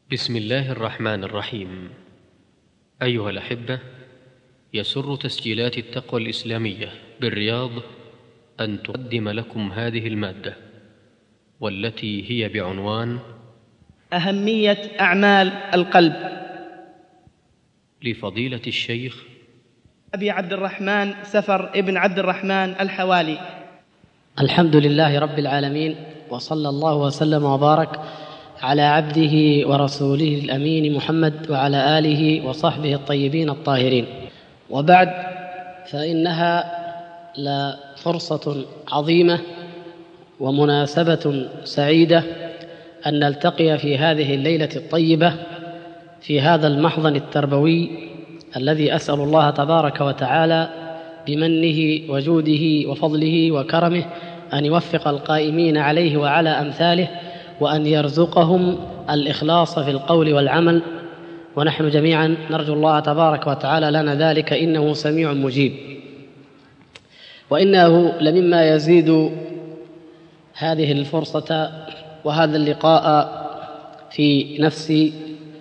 بسم الله الرحمن الرحيم. أيها الأحبة، يسر تسجيلات التقوى الإسلامية بالرياض أن تقدم لكم هذه المادة، والتي هي بعنوان أهمية أعمال القلب، لفضيلة الشيخ أبي عبد الرحمن سفر ابن عبد الرحمن الحوالي. الحمد لله رب العالمين، وصلى الله وسلم وبارك على عبده ورسوله الأمين محمد وعلى آله وصحبه الطيبين الطاهرين، وبعد، فإنها لفرصة عظيمة ومناسبة سعيدة أن نلتقي في هذه الليلة الطيبة في هذا المحضن التربوي الذي أسأل الله تبارك وتعالى بمنه وجوده وفضله وكرمه أن يوفق القائمين عليه وعلى أمثاله، وأن يرزقهم الإخلاص في القول والعمل، ونحن جميعا نرجو الله تبارك وتعالى لنا ذلك، إنه سميع مجيب. وإنه لمما يزيد هذه الفرصة وهذا اللقاء في نفسي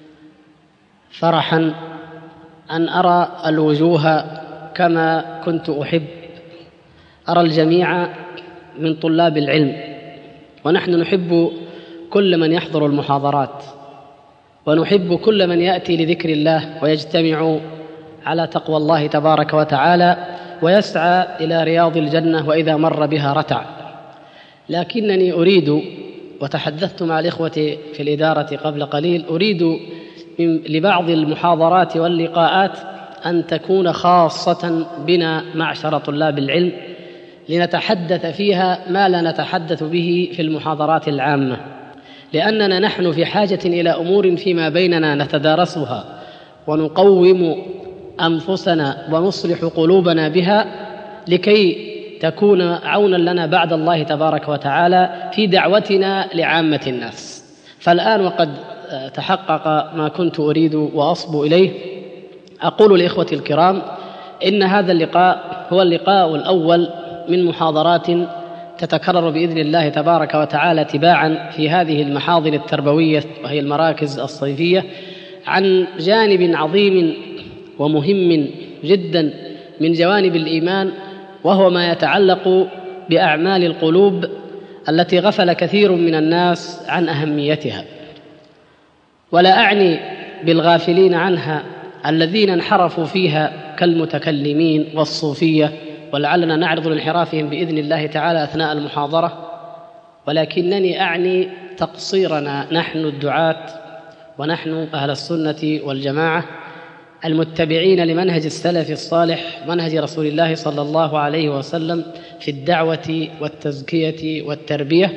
فرحا أن أرى الوجوه كما كنت أحب، أرى الجميع من طلاب العلم، ونحن نحب كل من يحضر المحاضرات، ونحب كل من يأتي لذكر الله ويجتمع على تقوى الله تبارك وتعالى ويسعى إلى رياض الجنة وإذا مر بها رتع. لكنني أريد، وتحدثت مع الإخوة في الإدارة قبل قليل، أريد لبعض المحاضرات واللقاءات أن تكون خاصة بنا معشر طلاب العلم، لنتحدث فيها ما لا نتحدث به في المحاضرات العامة، لأننا نحن في حاجة إلى أمور فيما بيننا نتدارسها ونقوم أنفسنا ونصلح قلوبنا بها، لكي تكون عونا لنا بعد الله تبارك وتعالى في دعوتنا لعامة الناس. فالآن وقد تحقق ما كنت أريد وأصبو إليه، أقول لإخوتي الكرام إن هذا اللقاء هو اللقاء الأول من محاضرات تتكرر بإذن الله تبارك وتعالى تباعا في هذه المحاضن التربوية وهي المراكز الصيفية، عن جانب عظيم ومهم جدا من جوانب الإيمان، وهو ما يتعلق بأعمال القلوب التي غفل كثير من الناس عن أهميتها. ولا أعني بالغافلين عنها الذين انحرفوا فيها كالمتكلمين والصوفية، ولعلنا نعرض لانحرافهم بإذن الله تعالى أثناء المحاضرة، ولكنني أعني تقصيرنا نحن الدعاة ونحن أهل السنة والجماعة المتبعين لمنهج السلف الصالح، منهج رسول الله صلى الله عليه وسلم في الدعوة والتزكية والتربية.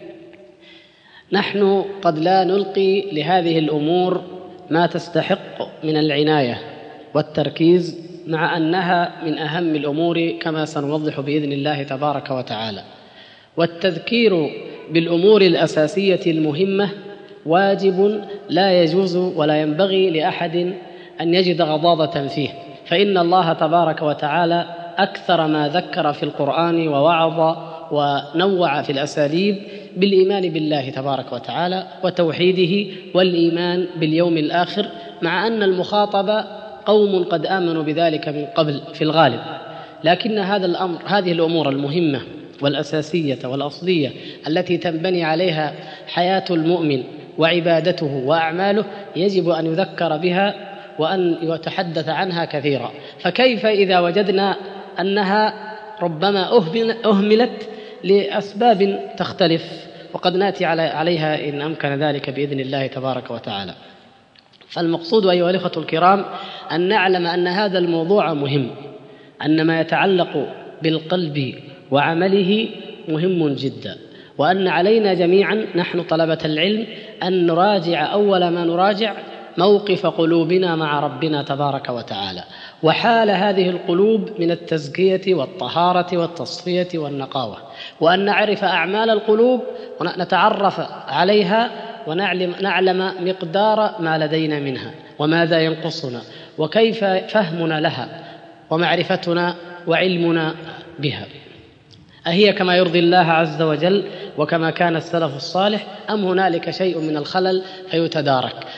نحن قد لا نلقي لهذه الأمور ما تستحق من العناية والتركيز، مع أنها من أهم الأمور كما سنوضح بإذن الله تبارك وتعالى. والتذكير بالأمور الأساسية المهمة واجب لا يجوز ولا ينبغي لأحد أن يجد غضاضة فيه، فإن الله تبارك وتعالى أكثر ما ذكر في القرآن ووعظ ونوع في الأساليب بالإيمان بالله تبارك وتعالى وتوحيده والإيمان باليوم الآخر، مع أن المخاطب قوم قد آمنوا بذلك من قبل في الغالب. لكن هذه الأمور المهمة والأساسية والأصلية التي تنبني عليها حياة المؤمن وعبادته وأعماله يجب أن يذكر بها وأن يتحدث عنها كثيرا. فكيف إذا وجدنا أنها ربما أهملت لأسباب تختلف، وقد نأتي عليها إن أمكن ذلك بإذن الله تبارك وتعالى. فالمقصود أيها الأخوة الكرام أن نعلم أن هذا الموضوع مهم، أن ما يتعلق بالقلب وعمله مهم جدا، وأن علينا جميعا نحن طلبة العلم أن نراجع أول ما نراجع موقف قلوبنا مع ربنا تبارك وتعالى، وحال هذه القلوب من التزكية والطهارة والتصفية والنقاوة، وأن نعرف أعمال القلوب ونتعرف عليها ونعلم مقدار ما لدينا منها وماذا ينقصنا وكيف فهمنا لها ومعرفتنا وعلمنا بها. أهي كما يرضي الله عز وجل وكما كان السلف الصالح، أم هنالك شيء من الخلل فيتدارك؟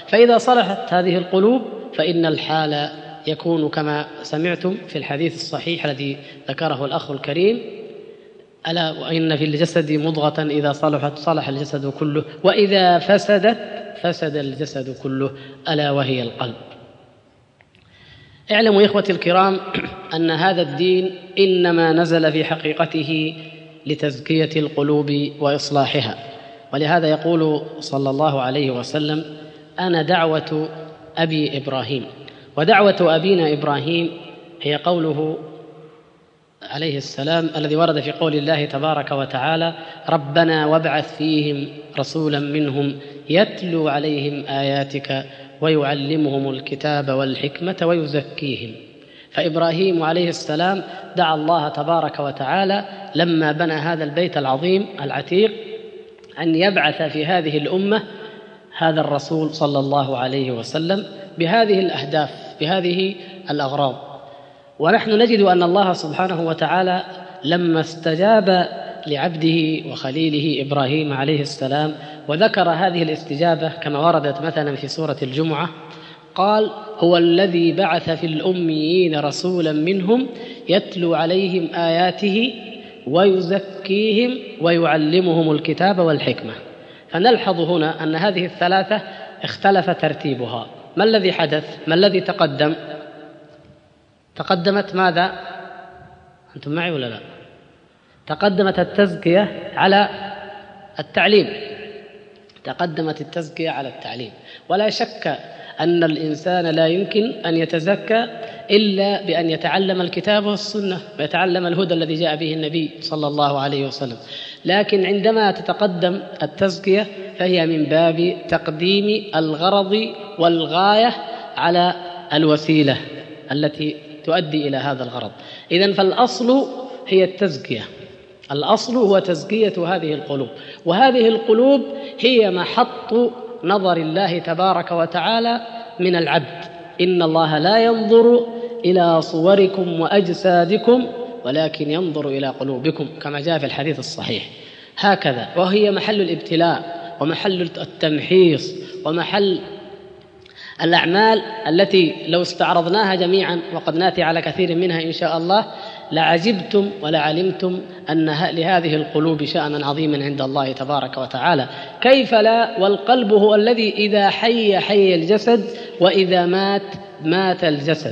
فإذا صلحت هذه القلوب فإن الحال يكون كما سمعتم في الحديث الصحيح الذي ذكره الأخ الكريم: ألا وإن في الجسد مضغة إذا صلحت صلح الجسد كله وإذا فسدت فسد الجسد كله ألا وهي القلب. اعلموا إخوتي الكرام أن هذا الدين إنما نزل في حقيقته لتزكية القلوب وإصلاحها، ولهذا يقول صلى الله عليه وسلم: أنا دعوة أبي إبراهيم. ودعوة أبينا إبراهيم هي قوله عليه السلام الذي ورد في قول الله تبارك وتعالى: ربنا وابعث فيهم رسولا منهم يتلو عليهم آياتك ويعلمهم الكتاب والحكمة ويزكيهم. فإبراهيم عليه السلام دعا الله تبارك وتعالى لما بنى هذا البيت العظيم العتيق أن يبعث في هذه الأمة هذا الرسول صلى الله عليه وسلم بهذه الأهداف، بهذه الأغراض. ونحن نجد أن الله سبحانه وتعالى لما استجاب لعبده وخليله إبراهيم عليه السلام وذكر هذه الاستجابة كما وردت مثلا في سورة الجمعة، قال: هو الذي بعث في الأميين رسولا منهم يتلو عليهم آياته ويزكيهم ويعلمهم الكتاب والحكمة. فنلحظ هنا أن هذه الثلاثة اختلف ترتيبها. ما الذي حدث؟ ما الذي تقدم؟ تقدمت ماذا؟ أنتم معي ولا لا؟ تقدمت التزكية على التعليم، تقدمت التزكية على التعليم. ولا شك أن الإنسان لا يمكن أن يتزكى إلا بأن يتعلم الكتاب والسنة ويتعلم الهدى الذي جاء به النبي صلى الله عليه وسلم. لكن عندما تتقدم التزكية فهي من باب تقديم الغرض والغاية على الوسيلة التي تؤدي إلى هذا الغرض. إذن فالأصل هي التزكية، الأصل هو تزكية هذه القلوب، وهذه القلوب هي محط نظر الله تبارك وتعالى من العبد. إن الله لا ينظر إلى صوركم وأجسادكم ولكن ينظر إلى قلوبكم كما جاء في الحديث الصحيح. هكذا، وهي محل الابتلاء ومحل التمحيص ومحل الأعمال التي لو استعرضناها جميعا، وقد ناتي على كثير منها إن شاء الله، لعجبتم ولعلمتم أن لهذه القلوب شأنا عظيما عند الله تبارك وتعالى. كيف لا؟ والقلب هو الذي إذا حي حي الجسد وإذا مات مات الجسد.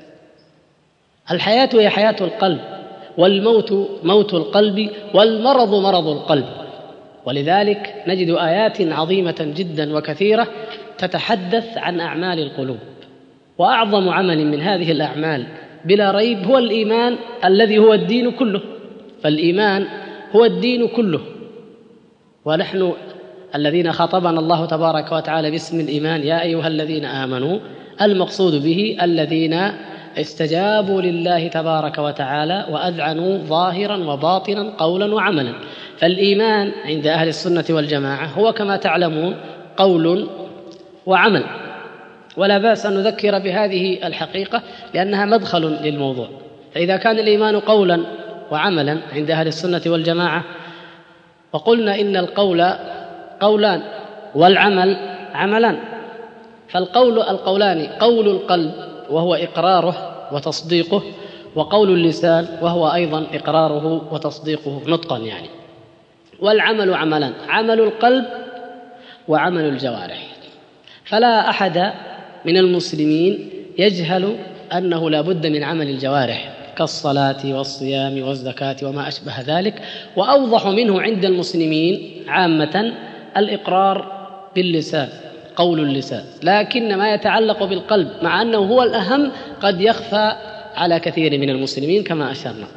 الحياة هي حياة القلب، والموت موت القلب، والمرض مرض القلب. ولذلك نجد آيات عظيمة جدا وكثيرة تتحدث عن أعمال القلوب. وأعظم عمل من هذه الأعمال بلا ريب هو الإيمان الذي هو الدين كله. فالإيمان هو الدين كله، ونحن الذين خاطبنا الله تبارك وتعالى باسم الإيمان: يا أيها الذين آمنوا، المقصود به الذين استجابوا لله تبارك وتعالى وأذعنوا ظاهرا وباطنا قولا وعملا. فالإيمان عند أهل السنة والجماعة هو كما تعلمون قول وعمل، ولا بأس أن نذكر بهذه الحقيقة لأنها مدخل للموضوع. فإذا كان الإيمان قولا وعملا عند أهل السنة والجماعة، وقلنا إن القول قولان والعمل عملان، فالقول القولان: قول القلب وهو إقراره وتصديقه، وقول اللسان وهو أيضا إقراره وتصديقه نطقا يعني. والعمل عملان: عمل القلب وعمل الجوارح. فلا أحد من المسلمين يجهل أنه لا بد من عمل الجوارح كالصلاة والصيام والزكاة وما أشبه ذلك. وأوضح منه عند المسلمين عامة الإقرار باللسان، قول اللسان، لكن ما يتعلق بالقلب مع أنه هو الأهم قد يخفى على كثير من المسلمين كما أشرنا.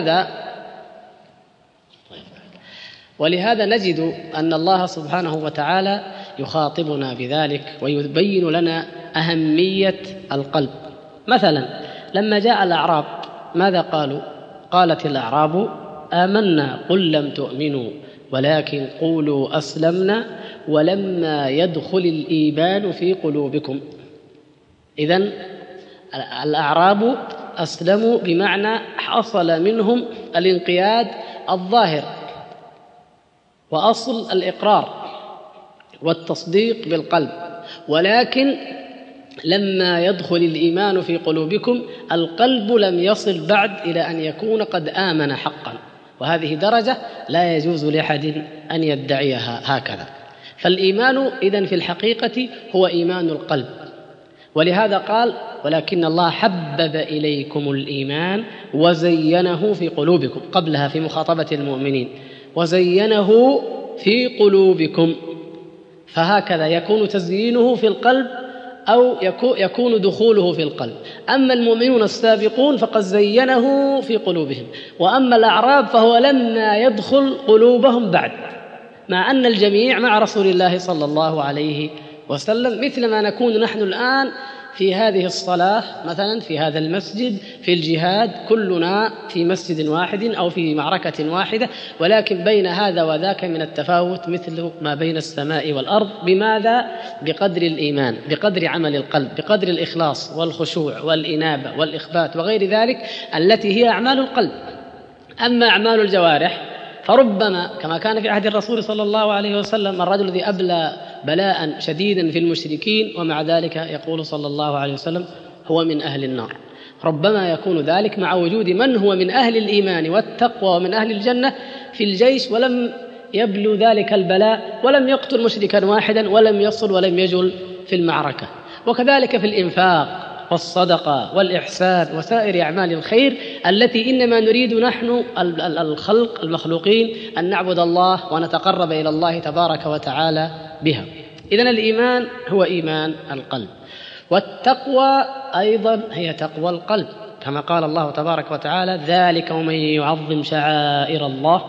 ولهذا نجد أن الله سبحانه وتعالى يخاطبنا بذلك ويبين لنا أهمية القلب. مثلا لما جاء الأعراب ماذا قالوا؟ قالت الأعراب: آمنا قل لم تؤمنوا ولكن قولوا أسلمنا ولما يدخل الإيمان في قلوبكم. إذن الأعراب أسلموا بمعنى حصل منهم الانقياد الظاهر، وأصل الإقرار والتصديق بالقلب. ولكن لما يدخل الإيمان في قلوبكم القلب لم يصل بعد إلى أن يكون قد آمن حقا، وهذه درجة لا يجوز لأحد أن يدعيها هكذا. فالإيمان إذن في الحقيقة هو إيمان القلب، ولهذا قال: ولكن الله حبب إليكم الإيمان وزينه في قلوبكم، قبلها في مخاطبة المؤمنين، وزينه في قلوبكم. فهكذا يكون تزيينه في القلب أو يكون دخوله في القلب. أما المؤمنون السابقون فقد زينه في قلوبهم، وأما الأعراب فهو لما يدخل قلوبهم بعد، مع أن الجميع مع رسول الله صلى الله عليه وسلم، مثل ما نكون نحن الآن في هذه الصلاة مثلا في هذا المسجد، في الجهاد كلنا في مسجد واحد أو في معركة واحدة، ولكن بين هذا وذاك من التفاوت مثل ما بين السماء والأرض. بماذا؟ بقدر الإيمان، بقدر عمل القلب، بقدر الإخلاص والخشوع والإنابة والإخبات وغير ذلك التي هي أعمال القلب. أما أعمال الجوارح فربما كما كان في عهد الرسول صلى الله عليه وسلم الرجل الذي أبلى بلاء شديدا في المشركين ومع ذلك يقول صلى الله عليه وسلم هو من أهل النار. ربما يكون ذلك مع وجود من هو من أهل الإيمان والتقوى ومن أهل الجنة في الجيش ولم يبلو ذلك البلاء ولم يقتل مشركا واحدا ولم يصل ولم يجل في المعركة. وكذلك في الإنفاق والصدقة والإحسان وسائر أعمال الخير التي إنما نريد نحن الخلق المخلوقين أن نعبد الله ونتقرب إلى الله تبارك وتعالى بها. إذن الإيمان هو إيمان القلب، والتقوى أيضا هي تقوى القلب، كما قال الله تبارك وتعالى: ذلك ومن يعظم شعائر الله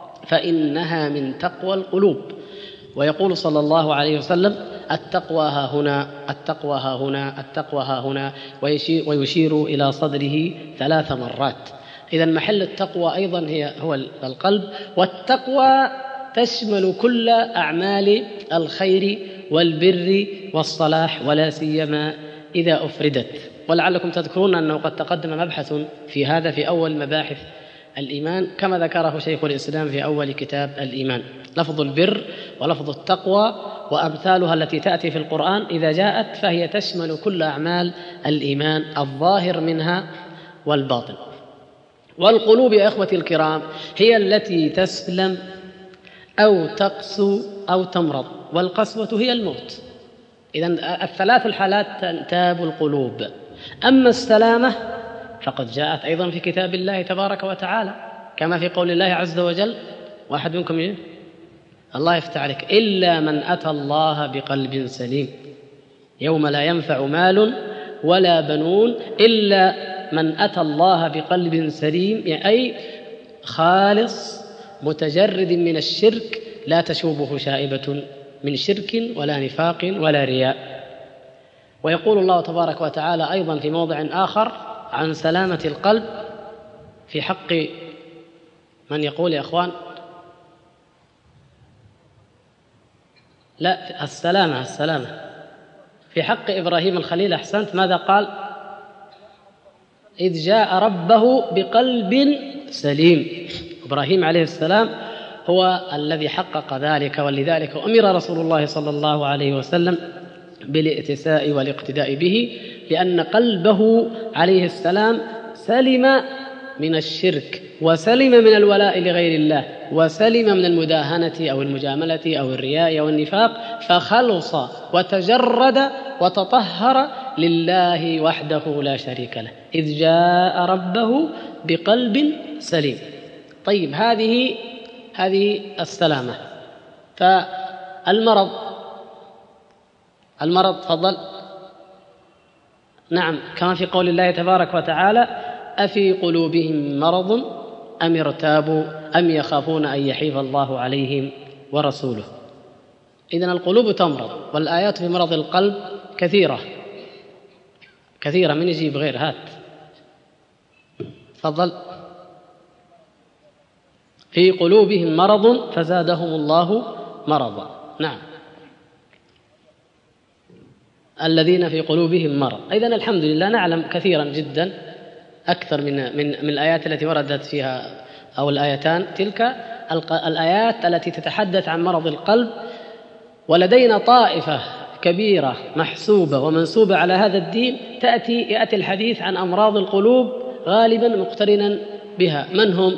فإنها من تقوى القلوب. ويقول صلى الله عليه وسلم: التقوى ها هنا، التقوى ها هنا، التقوى ها هنا، ويشير إلى صدره 3 مرات. إذن محل التقوى أيضا هو القلب، والتقوى تشمل كل أعمال الخير والبر والصلاح، ولا سيما إذا أفردت. ولعلكم تذكرون أنه قد تقدم مبحث في هذا في أول مباحث الإيمان كما ذكره شيخ الإسلام في أول كتاب الإيمان. لفظ البر ولفظ التقوى وأمثالها التي تأتي في القرآن إذا جاءت فهي تشمل كل أعمال الإيمان الظاهر منها والباطن. والقلوب يا إخوتي الكرام هي التي تسلم أو تقسو أو تمرض، والقسوة هي الموت. إذن 3 الحالات تنتاب القلوب. أما السلامة فقد جاءت أيضا في كتاب الله تبارك وتعالى كما في قول الله عز وجل: واحد منكم الله يفتح عليك إلا من أتى الله بقلب سليم يوم لا ينفع مال ولا بنون إلا من أتى الله بقلب سليم، أي خالص متجرد من الشرك لا تشوبه شائبة من شرك ولا نفاق ولا رياء. ويقول الله تبارك وتعالى أيضا في موضع آخر عن سلامة القلب في حق من يقول يا أخوان لا السلامة في حق إبراهيم الخليل. أحسنت، ماذا قال؟ إذ جاء ربه بقلب سليم. إبراهيم عليه السلام هو الذي حقق ذلك، ولذلك أمر رسول الله صلى الله عليه وسلم بالائتساء والاقتداء به، لأن قلبه عليه السلام سلم من الشرك وسلم من الولاء لغير الله وسلم من المداهنة أو المجاملة أو الرياء أو النفاق، فخلص وتجرد وتطهر لله وحده لا شريك له. إذ جاء ربه بقلب سليم. طيب، هذه السلامة. فالمرض تفضل. نعم، كما في قول الله تبارك وتعالى: أفي قلوبهم مرض أم ارتابوا أم يخافون أن يحيف الله عليهم ورسوله. إذن القلوب تمرض، والآيات في مرض القلب كثيرة. من يجيب غير؟ هات تفضل. في قلوبهم مرض فزادهم الله مرضا. نعم، الذين في قلوبهم مرض. إذن الحمد لله نعلم كثيرا جدا أكثر من الآيات التي وردت فيها، أو الآيتان تلك الآيات التي تتحدث عن مرض القلب. ولدينا طائفة كبيرة محسوبة ومنسوبة على هذا الدين يأتي الحديث عن أمراض القلوب غالبا مقترنا بها. من هم؟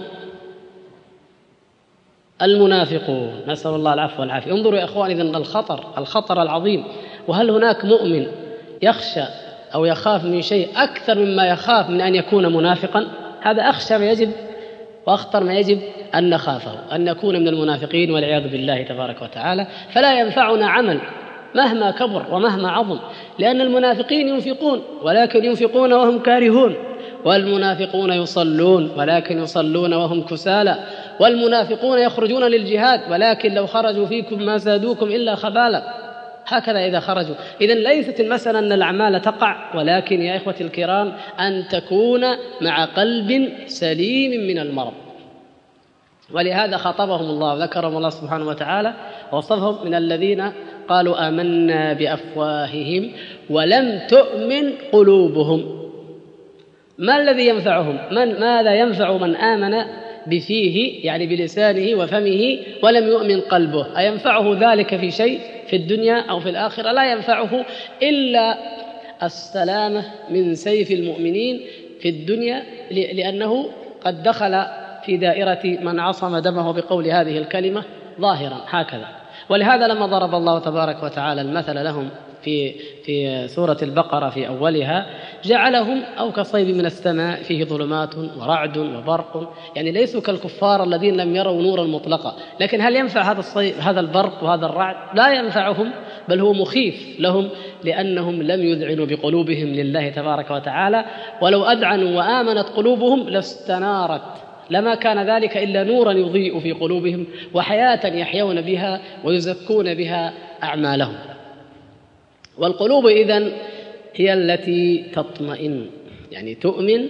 المنافقون، نسأل الله العفو والعافية. انظروا يا إخوان، إذن الخطر العظيم. وهل هناك مؤمن يخشى أو يخاف من شيء أكثر مما يخاف من أن يكون منافقا؟ هذا أخشى ما يجب وأخطر ما يجب أن نخافه، أن نكون من المنافقين والعياذ بالله تبارك وتعالى. فلا ينفعنا عمل مهما كبر ومهما عظم، لأن المنافقين ينفقون ولكن ينفقون وهم كارهون، والمنافقون يصلون ولكن يصلون وهم كسالى، والمنافقون يخرجون للجهاد ولكن لو خرجوا فيكم ما زادوكم إلا خبالا. هكذا إذا خرجوا. إذن ليست المسألة أن الأعمال تقع، ولكن يا إخوتي الكرام أن تكون مع قلب سليم من المرض. ولهذا خاطبهم الله وذكرهم الله سبحانه وتعالى ووصفهم من الذين قالوا آمنا بأفواههم ولم تؤمن قلوبهم. ما الذي ينفعهم؟ ماذا ينفع من آمن بفيه يعني بلسانه وفمه ولم يؤمن قلبه؟ أينفعه ذلك في شيء في الدنيا أو في الآخرة؟ لا ينفعه إلا السلامة من سيف المؤمنين في الدنيا، لأنه قد دخل في دائرة من عصم دمه بقول هذه الكلمة ظاهرا هكذا. ولهذا لما ضرب الله تبارك وتعالى المثل لهم في سورة البقرة في أولها جعلهم أو كصيب من السماء فيه ظلمات ورعد وبرق، يعني ليسوا كالكفار الذين لم يروا نورا مطلقا. لكن هل ينفع هذا البرق وهذا الرعد؟ لا ينفعهم، بل هو مخيف لهم، لأنهم لم يذعنوا بقلوبهم لله تبارك وتعالى. ولو أذعنوا وآمنت قلوبهم لاستنارت، لما كان ذلك إلا نورا يضيء في قلوبهم وحياة يحيون بها ويزكون بها أعمالهم. والقلوب إذن هي التي تطمئن، يعني تؤمن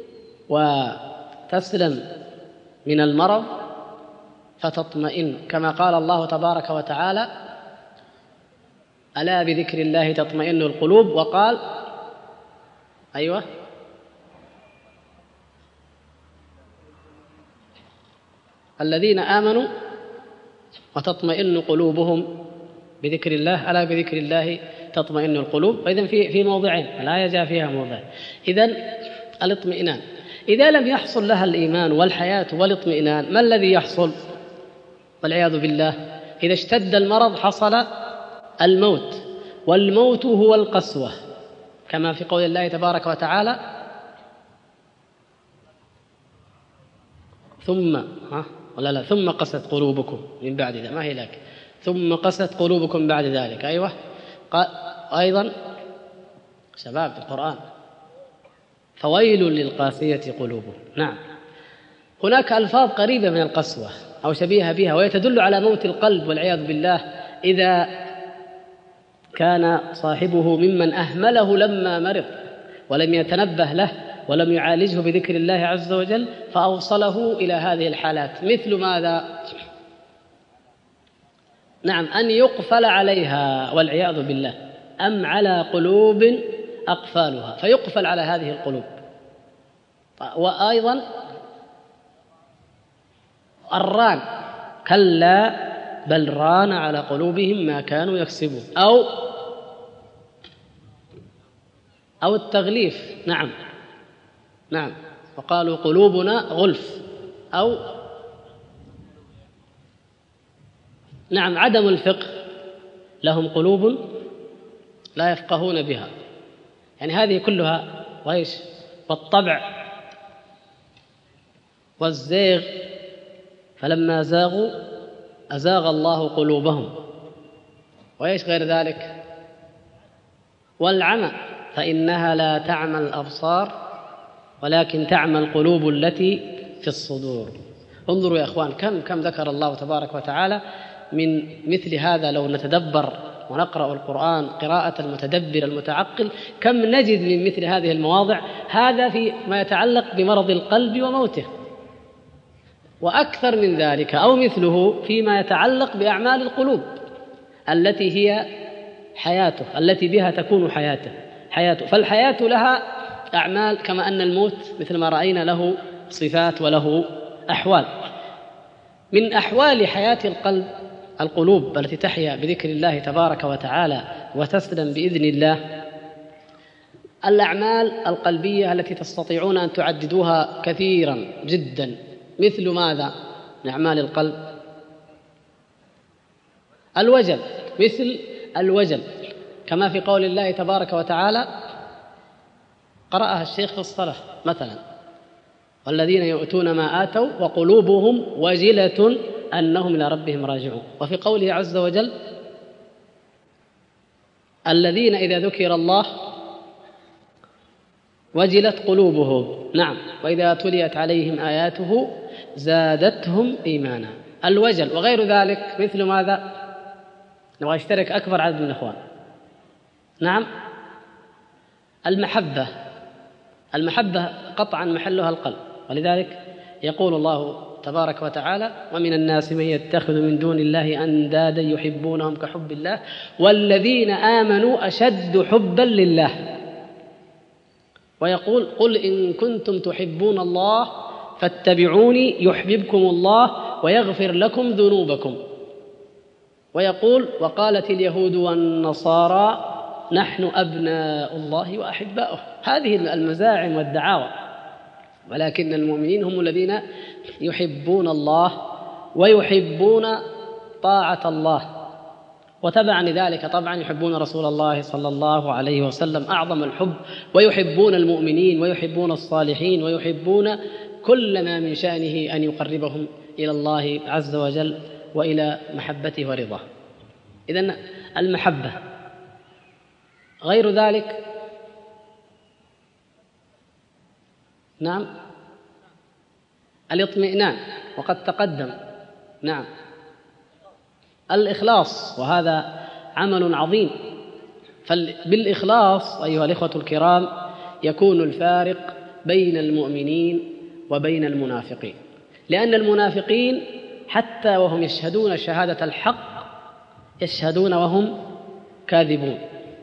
وتسلم من المرض فتطمئن، كما قال الله تبارك وتعالى ألا بذكر الله تطمئن القلوب. وقال أيوة الذين آمنوا وتطمئن قلوبهم بذكر الله، ألا بذكر الله تطمئن القلوب. وإذن في موضعين، الآية جاء فيها موضع. إذن الاطمئنان إذا لم يحصل لها الإيمان والحياة والاطمئنان، ما الذي يحصل؟ والعياذ بالله إذا اشتد المرض حصل الموت، والموت هو القسوة، كما في قول الله تبارك وتعالى ثم قست قلوبكم من بعد ذلك، ما هي لك ثم قست قلوبكم بعد ذلك. أيوة أيضا شباب القرآن فويل للقاسية قلوبهم. نعم، هناك ألفاظ قريبة من القسوة أو شبيهة بها، ويتدل على موت القلب والعياذ بالله إذا كان صاحبه ممن أهمله لما مرض ولم يتنبه له ولم يعالجه بذكر الله عز وجل فأوصله إلى هذه الحالات. مثل ماذا؟ نعم، أن يقفل عليها والعياذ بالله، أم على قلوب أقفالها، فيقفل على هذه القلوب. وأيضا الران، كلا بل ران على قلوبهم ما كانوا يكسبون، أو التغليف. نعم وقالوا قلوبنا غلف، أو نعم عدم الفقه، لهم قلوب لا يفقهون بها، يعني هذه كلها وإيش؟ والطبع والزيغ، فلما زاغوا أزاغ الله قلوبهم، وإيش غير ذلك؟ والعمى، فإنها لا تعمى الأبصار ولكن تعمى القلوب التي في الصدور. انظروا يا أخوان كم ذكر الله تبارك وتعالى من مثل هذا. لو نتدبر ونقرأ القرآن قراءة المتدبر المتعقل كم نجد من مثل هذه المواضع. هذا في ما يتعلق بمرض القلب وموته، وأكثر من ذلك أو مثله فيما يتعلق بأعمال القلوب التي هي حياته، التي بها تكون حياته. فالحياة لها أعمال، كما أن الموت مثل ما رأينا له صفات وله أحوال. من أحوال حياة القلب القلوب التي تحيا بذكر الله تبارك وتعالى وتسلم بإذن الله الأعمال القلبية التي تستطيعون أن تعددوها كثيرا جدا. مثل ماذا من أعمال القلب؟ الوجل، مثل الوجل، كما في قول الله تبارك وتعالى قرأها الشيخ في الصلاة مثلا: والذين يؤتون ما آتوا وقلوبهم وجلة أنهم إلى ربهم راجعون. وفي قوله عز وجل: الذين إذا ذكر الله وجلت قلوبهم. نعم، وإذا تليت عليهم آياته زادتهم إيمانا. الوجل وغير ذلك مثل ماذا؟ نبغى يشترك أكبر عدد من الإخوان. نعم، المحبة قطعا محلها القلب، ولذلك يقول الله تبارك وتعالى: ومن الناس من يتخذ من دون الله أندادا يحبونهم كحب الله والذين آمنوا أشد حبا لله. ويقول: قل إن كنتم تحبون الله فاتبعوني يحببكم الله ويغفر لكم ذنوبكم. ويقول: وقالت اليهود والنصارى نحن أبناء الله وأحباؤه. هذه المزاعم والدعاوى، ولكن المؤمنين هم الذين يحبون الله ويحبون طاعة الله، وتبعا لذلك طبعا يحبون رسول الله صلى الله عليه وسلم أعظم الحب، ويحبون المؤمنين ويحبون الصالحين ويحبون كل ما من شأنه أن يقربهم إلى الله عز وجل وإلى محبته ورضاه. إذن المحبة. غير ذلك نعم الاطمئنان وقد تقدم. نعم الإخلاص، وهذا عمل عظيم. فبالإخلاص أيها الإخوة الكرام يكون الفارق بين المؤمنين وبين المنافقين، لأن المنافقين حتى وهم يشهدون شهادة الحق يشهدون وهم كاذبون.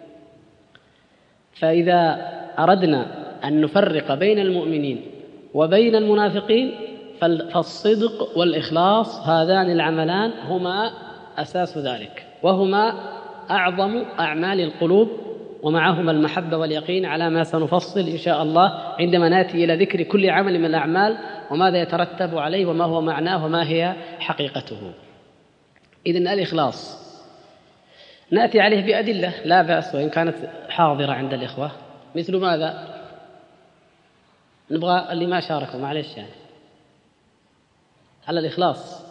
فإذا أردنا أن نفرق بين المؤمنين وبين المنافقين فالصدق والإخلاص هذان العملان هما أساس ذلك، وهما أعظم أعمال القلوب، ومعهما المحبة واليقين، على ما سنفصل إن شاء الله عندما نأتي إلى ذكر كل عمل من الأعمال وماذا يترتب عليه وما هو معناه وما هي حقيقته. إذن الإخلاص نأتي عليه بأدلة لا بأس وإن كانت حاضرة عند الإخوة. مثل ماذا؟ نبغى اللي ما شاركوا معلش يعني على الإخلاص.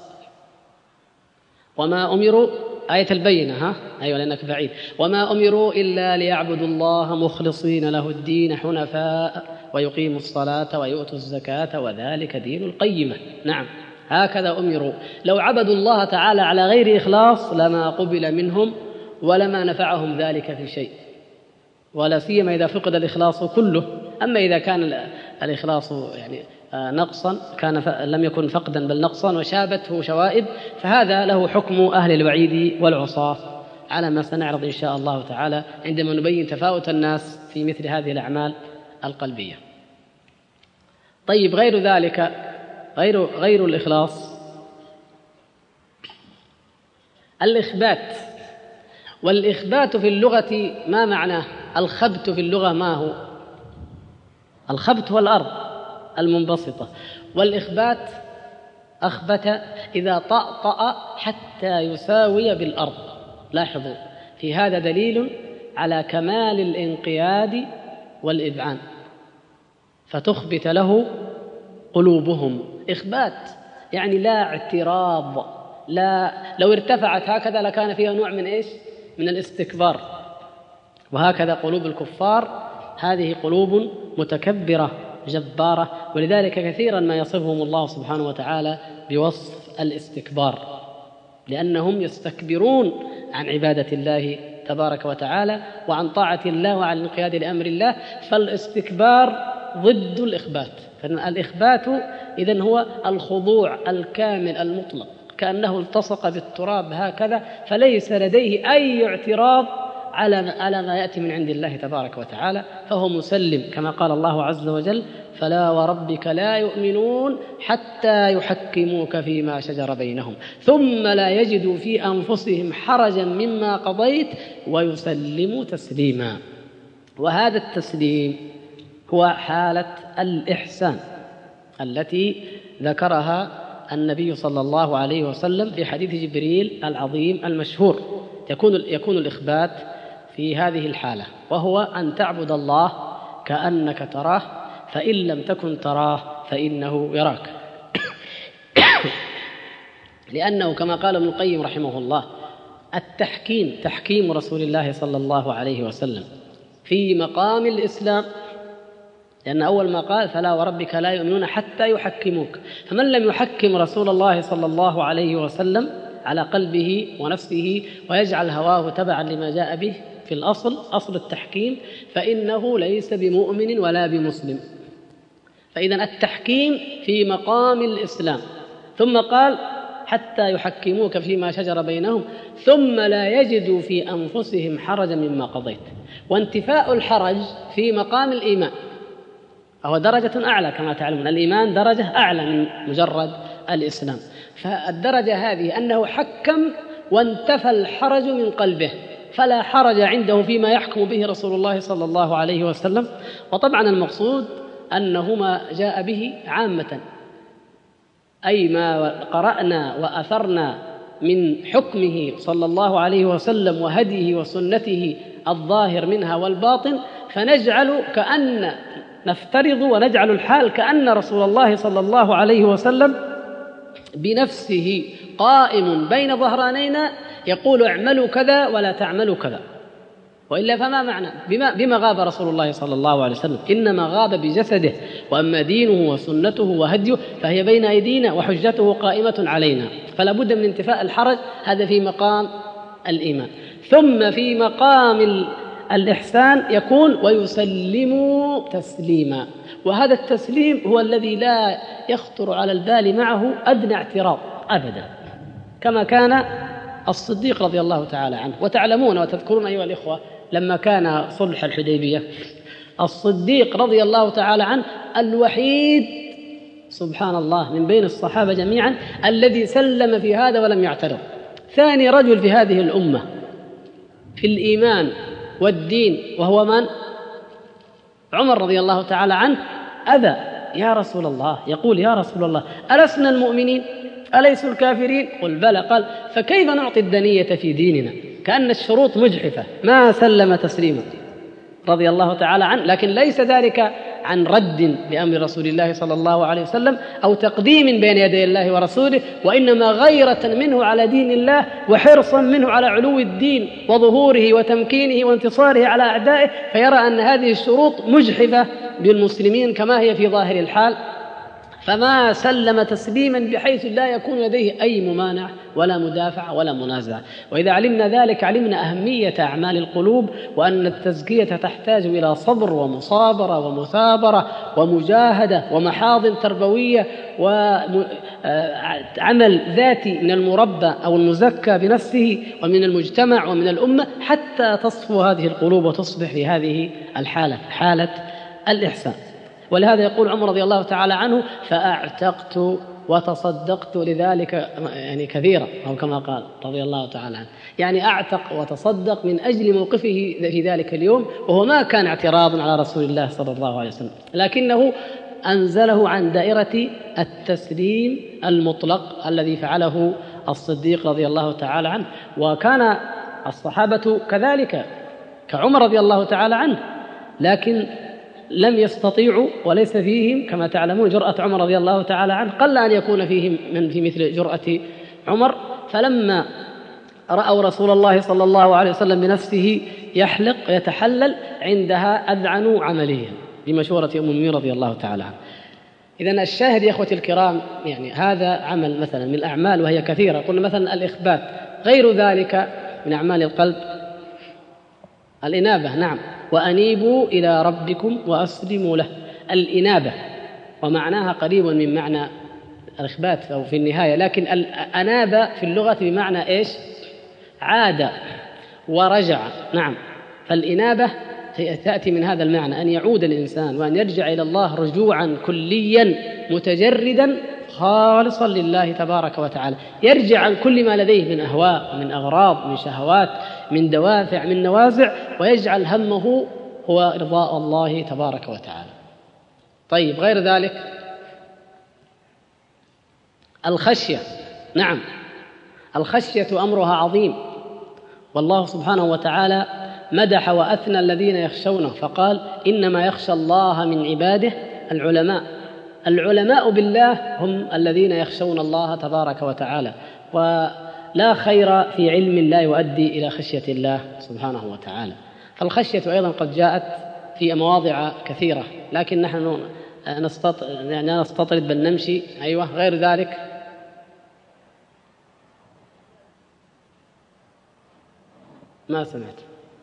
وما أمروا آية البينة أيوة لأنك بعيد. وما أمروا إلا ليعبدوا الله مخلصين له الدين حنفاء ويقيموا الصلاة ويؤتوا الزكاة وذلك دين القيمة. نعم هكذا أمروا. لو عبدوا الله تعالى على غير إخلاص لما قبل منهم ولما نفعهم ذلك في شيء، ولا سيما إذا فقد الإخلاص كله. أما إذا كان الإخلاص يعني نقصا لم يكن فقدا بل نقصا وشابته شوائب، فهذا له حكم أهل الوعيد والعصاة، على ما سنعرض إن شاء الله تعالى عندما نبين تفاوت الناس في مثل هذه الأعمال القلبية. طيب غير ذلك، غير الإخلاص الإخبات. والإخبات في اللغة ما معناه؟ الخبت في اللغة ما هو؟ الخبت هو الأرض المنبسطة، والإخبات أخبت إذا طأطأ حتى يساوي بالأرض. لاحظوا في هذا دليل على كمال الانقياد والإذعان، فتخبت له قلوبهم. إخبات يعني لا اعتراض، لا لو ارتفعت هكذا لكان فيها نوع من إيش؟ من الاستكبار. وهكذا قلوب الكفار هذه قلوب متكبرة جبارة، ولذلك كثيرا ما يصفهم الله سبحانه وتعالى بوصف الاستكبار، لأنهم يستكبرون عن عبادة الله تبارك وتعالى وعن طاعة الله وعن الانقياد لأمر الله. فالاستكبار ضد الإخبات. فالإخبات إذن هو الخضوع الكامل المطلق، كأنه التصق بالتراب هكذا، فليس لديه أي اعتراض على ما يأتي من عند الله تبارك وتعالى، فهو مسلم كما قال الله عز وجل: فلا وربك لا يؤمنون حتى يحكموك فيما شجر بينهم ثم لا يجدوا في أنفسهم حرجا مما قضيت ويسلموا تسليما. وهذا التسليم هو حالة الإحسان التي ذكرها النبي صلى الله عليه وسلم في حديث جبريل العظيم المشهور. يكون الإخبات في هذه الحالة، وهو أن تعبد الله كأنك تراه، فإن لم تكن تراه فإنه يراك. لأنه كما قال ابن القيم رحمه الله: تحكيم رسول الله صلى الله عليه وسلم في مقام الإسلام، لأن أول ما قال: فلا وربك لا يؤمنون حتى يحكموك، فمن لم يحكم رسول الله صلى الله عليه وسلم على قلبه ونفسه ويجعل هواه تبعا لما جاء به في أصل التحكيم، فإنه ليس بمؤمن ولا بمسلم. فإذن التحكيم في مقام الإسلام، ثم قال: حتى يحكموك فيما شجر بينهم ثم لا يجدوا في أنفسهم حرجا مما قضيت. وانتفاء الحرج في مقام الإيمان، هو درجة أعلى كما تعلمون، الإيمان درجة أعلى من مجرد الإسلام. فالدرجة هذه أنه حكم وانتفى الحرج من قلبه، فلا حرج عنده فيما يحكم به رسول الله صلى الله عليه وسلم. وطبعا المقصود أنه ما جاء به عامة، أي ما قرأنا وأثرنا من حكمه صلى الله عليه وسلم وهديه وسنته الظاهر منها والباطن، فنجعل نفترض ونجعل الحال كأن رسول الله صلى الله عليه وسلم بنفسه قائم بين ظهرانينا يقول: اعملوا كذا ولا تعملوا كذا. وإلا فما معنى؟ بما غاب رسول الله صلى الله عليه وسلم؟ إنما غاب بجسده، وأما دينه وسنته وهديه فهي بين أيدينا وحجته قائمة علينا. فلا بد من انتفاء الحرج، هذا في مقام الإيمان. ثم في مقام الإحسان يكون: ويسلموا تسليما. وهذا التسليم هو الذي لا يخطر على البال معه أدنى اعتراض أبدا، كما كان الصديق رضي الله تعالى عنه. وتعلمون وتذكرون أيها الإخوة لما كان صلح الحديبية، الصديق رضي الله تعالى عنه الوحيد سبحان الله من بين الصحابة جميعا الذي سلم في هذا ولم يعترض. ثاني رجل في هذه الأمة في الإيمان والدين وهو من؟ عمر رضي الله تعالى عنه. أبى: يا رسول الله، يقول: يا رسول الله، ألسنا المؤمنين؟ أليسوا الكافرين؟ قل بلى. قال: فكيف نعطي الدنية في ديننا؟ كأن الشروط مجحفة، ما سلم تسليما رضي الله تعالى عنه. لكن ليس ذلك عن رد لأمر رسول الله صلى الله عليه وسلم أو تقديم بين يدي الله ورسوله، وإنما غيرة منه على دين الله وحرصا منه على علو الدين وظهوره وتمكينه وانتصاره على أعدائه، فيرى أن هذه الشروط مجحفة بالمسلمين كما هي في ظاهر الحال، فما سلم تسليما بحيث لا يكون لديه أي ممانع ولا مدافع ولا منازع. وإذا علمنا ذلك علمنا أهمية أعمال القلوب، وأن التزكية تحتاج إلى صبر ومصابرة ومثابرة ومجاهدة ومحاضن تربوية وعمل ذاتي من المربى أو المزكى بنفسه ومن المجتمع ومن الأمة، حتى تصفو هذه القلوب وتصبح في هذه الحالة، حالة الإحسان. ولهذا يقول عمر رضي الله تعالى عنه: فأعتقت وتصدقت لذلك يعني كثيرا، أو كما قال رضي الله تعالى عنه، يعني أعتق وتصدق من أجل موقفه في ذلك اليوم، وهو ما كان اعتراض على رسول الله صلى الله عليه وسلم، لكنه أنزله عن دائرة التسليم المطلق الذي فعله الصديق رضي الله تعالى عنه. وكان الصحابة كذلك كعمر رضي الله تعالى عنه، لكن لم يستطيعوا، وليس فيهم كما تعلمون جرأة عمر رضي الله تعالى عنه، قل أن يكون فيهم من في مثل جرأة عمر. فلما رأوا رسول الله صلى الله عليه وسلم بنفسه يحلق يتحلل، عندها أذعنوا عمليا بمشورة أم المؤمنين رضي الله تعالى عنه. إذن الشاهد يا أخوتي الكرام، يعني هذا عمل مثلا من الأعمال وهي كثيرة، قلنا مثلا الإخبات، غير ذلك من أعمال القلب الإنابة. نعم: وأنيبوا إلى ربكم وأسلموا له. الإنابة ومعناها قريب من معنى الإخبات أو في النهاية، لكن الأنابة في اللغة بمعنى إيش؟ عاد. ورجع. نعم، فالإنابة تأتي من هذا المعنى، أن يعود الإنسان وأن يرجع إلى الله رجوعا كليا متجردا خالصا لله تبارك وتعالى، يرجع عن كل ما لديه من أهواء، من أغراض، من شهوات، من دوافع، من نوازع، ويجعل همه هو رضاء الله تبارك وتعالى. طيب، غير ذلك الخشية. نعم، الخشية أمرها عظيم، والله سبحانه وتعالى مدح وأثنى الذين يخشونه فقال: إنما يخشى الله من عباده العلماء. العلماء بالله هم الذين يخشون الله تبارك وتعالى، ولا خير في علم لا يؤدي إلى خشية الله سبحانه وتعالى. فالخشية أيضا قد جاءت في مواضع كثيرة، لكن نحن نستطرد بل نمشي. أيوة، غير ذلك ما سمعت.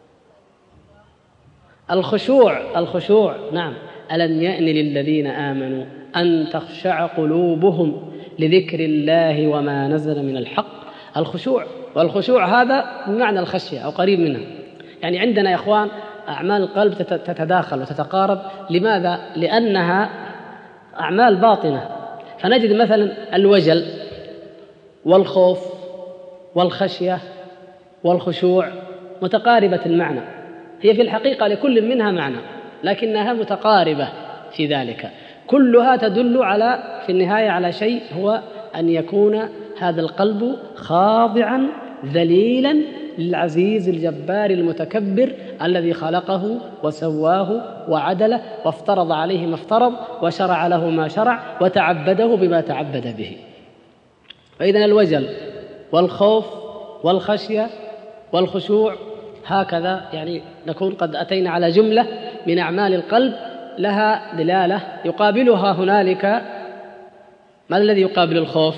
الخشوع. نعم، ألم يأن للذين آمنوا أن تخشع قلوبهم لذكر الله وما نزل من الحق. الخشوع، والخشوع هذا بمعنى الخشية أو قريب منها. يعني عندنا يا إخوان أعمال القلب تتداخل وتتقارب. لماذا؟ لأنها أعمال باطنة، فنجد مثلا الوجل والخوف والخشية والخشوع متقاربة المعنى، هي في الحقيقة لكل منها معنى لكنها متقاربة في ذلك. كلها تدل في النهاية على شيء، هو أن يكون هذا القلب خاضعا ذليلا للعزيز الجبار المتكبر الذي خلقه وسواه وعدله وافترض عليه ما افترض وشرع له ما شرع وتعبده بما تعبد به. فإذن الوجل والخوف والخشية والخشوع هكذا يعني نكون قد أتينا على جملة من أعمال القلب لها دلالة. يقابلها هنالك ما الذي يقابل الخوف؟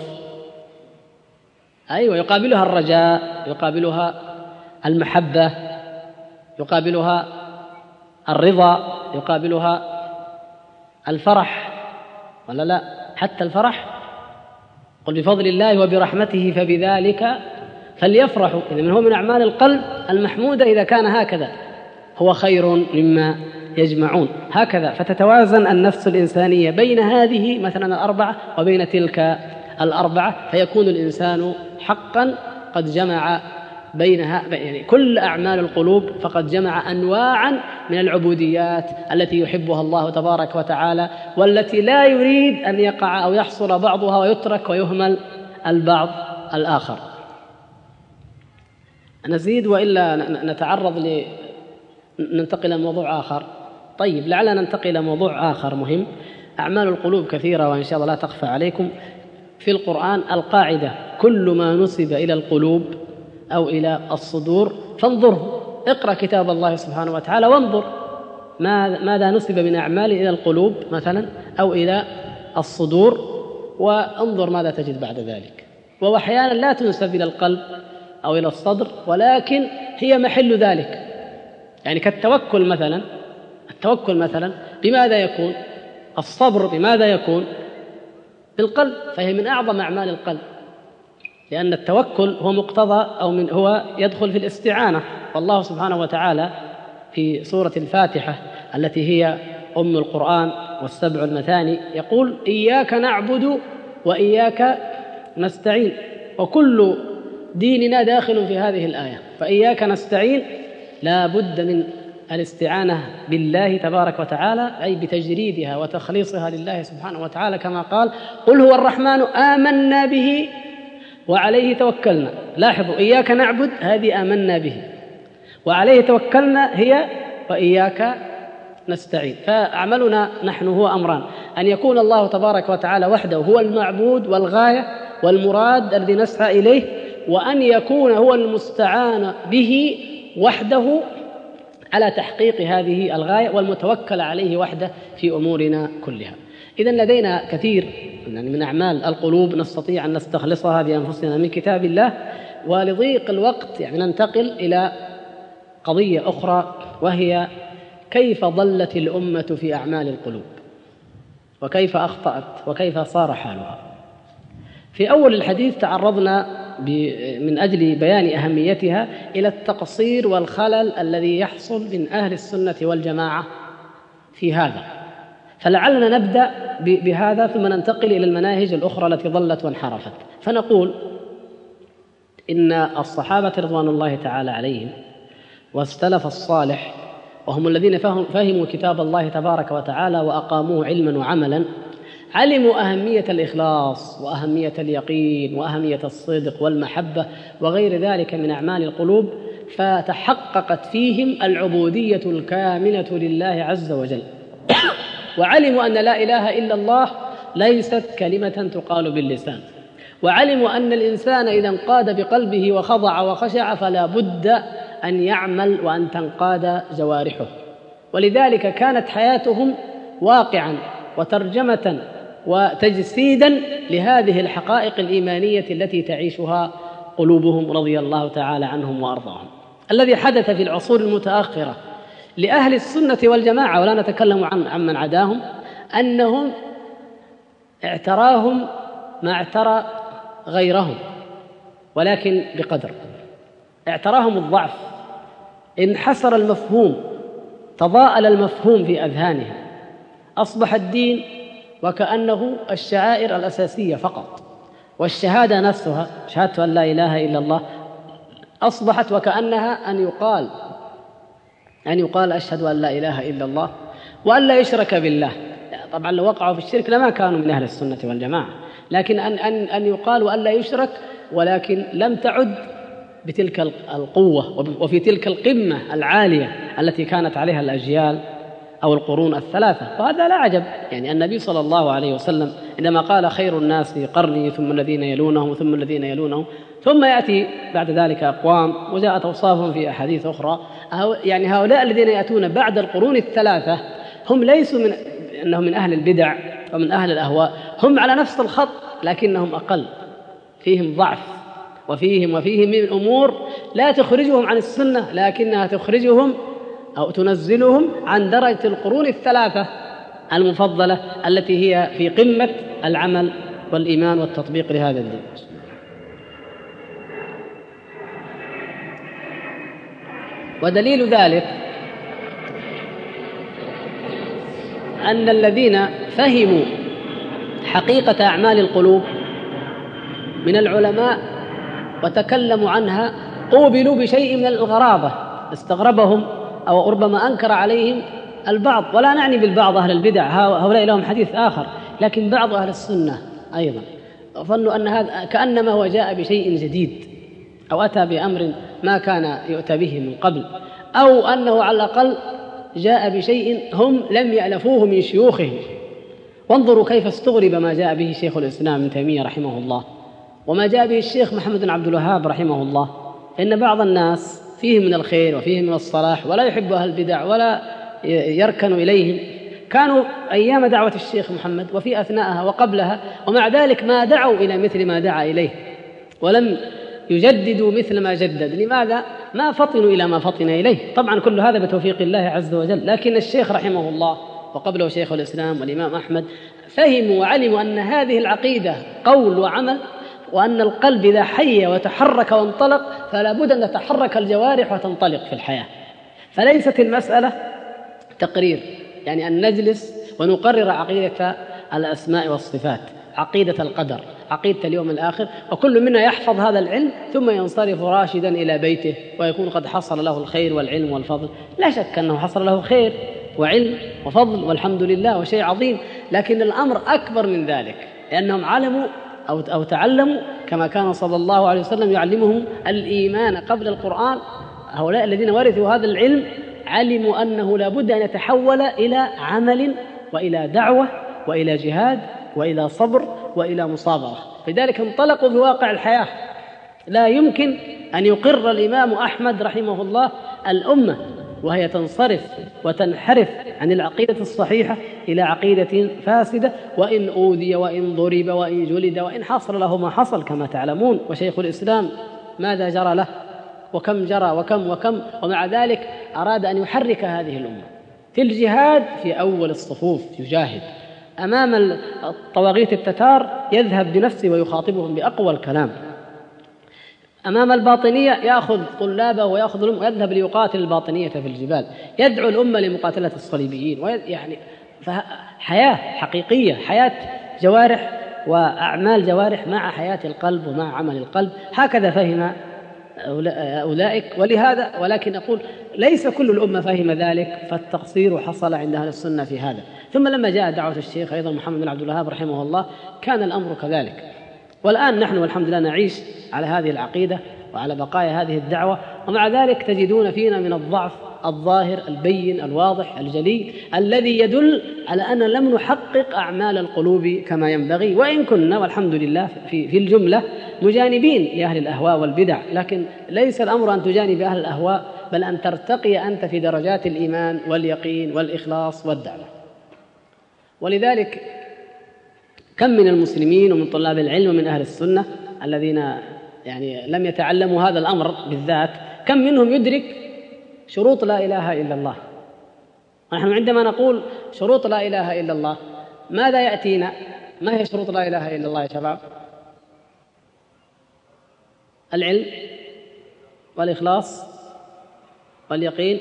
أيوة، يقابلها الرجاء، يقابلها المحبة، يقابلها الرضا، يقابلها الفرح، ولا لا؟ حتى الفرح، قل بفضل الله وبرحمته فبذلك فليفرحوا. إذن هو من أعمال القلب المحمودة إذا كان هكذا، هو خير مما يجمعون. هكذا فتتوازن النفس الإنسانية بين هذه مثلا الأربعة وبين تلك الأربعة، فيكون الإنسان حقا قد جمع بينها، يعني كل أعمال القلوب فقد جمع أنواعا من العبوديات التي يحبها الله تبارك وتعالى، والتي لا يريد أن يقع أو يحصل بعضها ويترك ويهمل البعض الآخر. نزيد وإلا نتعرض ننتقل إلى موضوع آخر. طيب، لعلنا ننتقل إلى موضوع آخر مهم. أعمال القلوب كثيرة وإن شاء الله لا تخفى عليكم. في القرآن القاعدة: كل ما نسب إلى القلوب أو إلى الصدور فانظره. اقرأ كتاب الله سبحانه وتعالى وانظر ماذا نسب من أعمال إلى القلوب مثلا أو إلى الصدور، وانظر ماذا تجد بعد ذلك. وأحيانا لا تنسب إلى القلب أو إلى الصدر، ولكن هي محل ذلك. يعني كالتوكل مثلا، التوكل مثلا بماذا يكون؟ الصبر بماذا يكون؟ بالقلب، فهي من أعظم أعمال القلب، لأن التوكل هو مقتضى هو يدخل في الاستعانة. والله سبحانه وتعالى في سورة الفاتحة التي هي أم القرآن والسبع المثاني يقول: إياك نعبد وإياك نستعين. وكل ديننا داخل في هذه الآية، فإياك نستعين لا بد من الاستعانة بالله تبارك وتعالى، أي بتجريدها وتخليصها لله سبحانه وتعالى، كما قال: قل هو الرحمن آمنا به وعليه توكلنا. لاحظوا، إياك نعبد هذه آمنا به، وعليه توكلنا هي وإياك نستعين. فأعملنا نحن هو أمران: أن يكون الله تبارك وتعالى وحده هو المعبود والغاية والمراد الذي نسعى إليه، وأن يكون هو المستعان به وحده على تحقيق هذه الغاية والمتوكل عليه وحده في أمورنا كلها. إذن لدينا كثير من أعمال القلوب نستطيع أن نستخلصها بأنفسنا من كتاب الله، ولضيق الوقت يعني ننتقل إلى قضية أخرى، وهي كيف ضلت الأمة في أعمال القلوب، وكيف أخطأت، وكيف صار حالها. في أول الحديث تعرضنا من أجل بيان أهميتها إلى التقصير والخلل الذي يحصل من أهل السنة والجماعة في هذا. فلعلنا نبدأ بهذا ثم ننتقل إلى المناهج الأخرى التي ضلت وانحرفت. فنقول إن الصحابة رضوان الله تعالى عليهم والسلف الصالح، وهم الذين فهموا كتاب الله تبارك وتعالى وأقاموه علما وعملا، علموا أهمية الإخلاص وأهمية اليقين وأهمية الصدق والمحبة وغير ذلك من أعمال القلوب، فتحققت فيهم العبودية الكاملة لله عز وجل. وعلموا أن لا إله إلا الله ليست كلمة تقال باللسان، وعلموا أن الإنسان إذا انقاد بقلبه وخضع وخشع فلا بد أن يعمل وأن تنقاد جوارحه. ولذلك كانت حياتهم واقعا وترجمة وتجسيدا لهذه الحقائق الإيمانية التي تعيشها قلوبهم رضي الله تعالى عنهم وأرضاهم. الذي حدث في العصور المتأخرة لأهل السنة والجماعة، ولا نتكلم عن من عداهم، أنهم اعتراهم ما اعترى غيرهم، ولكن بقدر. اعتراهم الضعف، انحسر المفهوم، تضاءل المفهوم في أذهانهم، أصبح الدين وكأنه الشعائر الأساسية فقط، والشهادة نفسها شهادة أن لا إله إلا الله أصبحت وكأنها أن يقال أشهد أن لا إله إلا الله وأن لا يشرك بالله. طبعا لو وقعوا في الشرك لما كانوا من أهل السنة والجماعة، لكن أن يقال وأن لا يشرك، ولكن لم تعد بتلك القوة وفي تلك القمة العالية التي كانت عليها الأجيال أو القرون الثلاثة. وهذا لا عجب، يعني النبي صلى الله عليه وسلم عندما قال خير الناس قرني ثم الذين يلونهم ثم الذين يلونهم ثم يأتي بعد ذلك أقوام، وجاءت أوصافهم في أحاديث أخرى. يعني هؤلاء الذين يأتون بعد القرون الثلاثة هم ليسوا أنهم من أهل البدع ومن أهل الأهواء، هم على نفس الخط لكنهم أقل، فيهم ضعف وفيهم من أمور لا تخرجهم عن السنة، لكنها تخرجهم أو تنزلهم عن درجة القرون الثلاثة المفضلة التي هي في قمة العمل والإيمان والتطبيق لهذا الدين. ودليل ذلك أن الذين فهموا حقيقة أعمال القلوب من العلماء وتكلموا عنها قوبلوا بشيء من الغرابة، استغربهم أو ربما أنكر عليهم البعض، ولا نعني بالبعض أهل البدع، هؤلاء لهم حديث آخر، لكن بعض أهل السنة أيضا ظنوا أن هذا كأنما هو جاء بشيء جديد أو أتى بأمر ما كان يؤتى به من قبل، أو أنه على الأقل جاء بشيء هم لم يألفوه من شيوخهم. وانظروا كيف استغرب ما جاء به شيخ الإسلام ابن تيمية رحمه الله وما جاء به الشيخ محمد بن عبد الوهاب رحمه الله. إن بعض الناس فيهم من الخير وفيهم من الصلاح ولا يحب أهل البدع ولا يركن إليهم، كانوا أيام دعوة الشيخ محمد وفي أثناءها وقبلها، ومع ذلك ما دعوا إلى مثل ما دعا إليه ولم يجددوا مثل ما جدد. لماذا؟ ما فطنوا إلى ما فطن إليه. طبعا كل هذا بتوفيق الله عز وجل، لكن الشيخ رحمه الله وقبله شيخ الإسلام والإمام أحمد فهموا وعلموا أن هذه العقيدة قول وعمل، وأن القلب إذا حي وتحرك وانطلق فلا بد أن تتحرك الجوارح وتنطلق في الحياة. فليست المسألة تقرير، يعني أن نجلس ونقرر عقيدة الأسماء والصفات، عقيدة القدر، عقيدة اليوم الآخر، وكل منا يحفظ هذا العلم ثم ينصرف راشدا إلى بيته ويكون قد حصل له الخير والعلم والفضل. لا شك أنه حصل له خير وعلم وفضل والحمد لله وشيء عظيم، لكن الأمر أكبر من ذلك، لأنهم علموا أو تعلموا كما كان صلى الله عليه وسلم يعلمهم الإيمان قبل القرآن. هؤلاء الذين ورثوا هذا العلم علموا أنه لا بد أن يتحول إلى عمل وإلى دعوة وإلى جهاد وإلى صبر وإلى مصابرة، لذلك انطلقوا بواقع الحياة. لا يمكن أن يقر الإمام أحمد رحمه الله الأمة وهي تنصرف وتنحرف عن العقيدة الصحيحة إلى عقيدة فاسدة، وإن أوذي وإن ضرب وإن جلد وإن حصل له ما حصل كما تعلمون. وشيخ الإسلام ماذا جرى له وكم جرى وكم، ومع ذلك أراد أن يحرك هذه الأمة في الجهاد في أول الصفوف، يجاهد أمام الطواغيت التتار، يذهب بنفسه ويخاطبهم بأقوى الكلام. أمام الباطنية يأخذ طلابه ويأخذ الأمة ويذهب ليقاتل الباطنية في الجبال، يدعو الأمة لمقاتلة الصليبيين، يعني حياة حقيقية، حياة جوارح وأعمال جوارح مع حياة القلب ومع عمل القلب. هكذا فهم أولئك، ولهذا ولكن أقول ليس كل الأمة فهم ذلك، فالتقصير حصل عند أهل السنة في هذا. ثم لما جاء دعوة الشيخ أيضا محمد بن عبد الوهاب رحمه الله كان الأمر كذلك. والآن نحن والحمد لله نعيش على هذه العقيدة وعلى بقايا هذه الدعوة، ومع ذلك تجدون فينا من الضعف الظاهر البين الواضح الجلي الذي يدل على أن لم نحقق أعمال القلوب كما ينبغي، وإن كنا والحمد لله في الجملة مجانبين لأهل الأهواء والبدع، لكن ليس الأمر أن تجانب أهل الأهواء، بل أن ترتقي أنت في درجات الإيمان واليقين والإخلاص والدعوة. ولذلك كم من المسلمين ومن طلاب العلم ومن أهل السنة الذين يعني لم يتعلموا هذا الأمر بالذات، كم منهم يدرك شروط لا إله إلا الله. ونحن عندما نقول شروط لا إله إلا الله ماذا يأتينا؟ ما هي شروط لا إله إلا الله يا شباب؟ العلم والإخلاص واليقين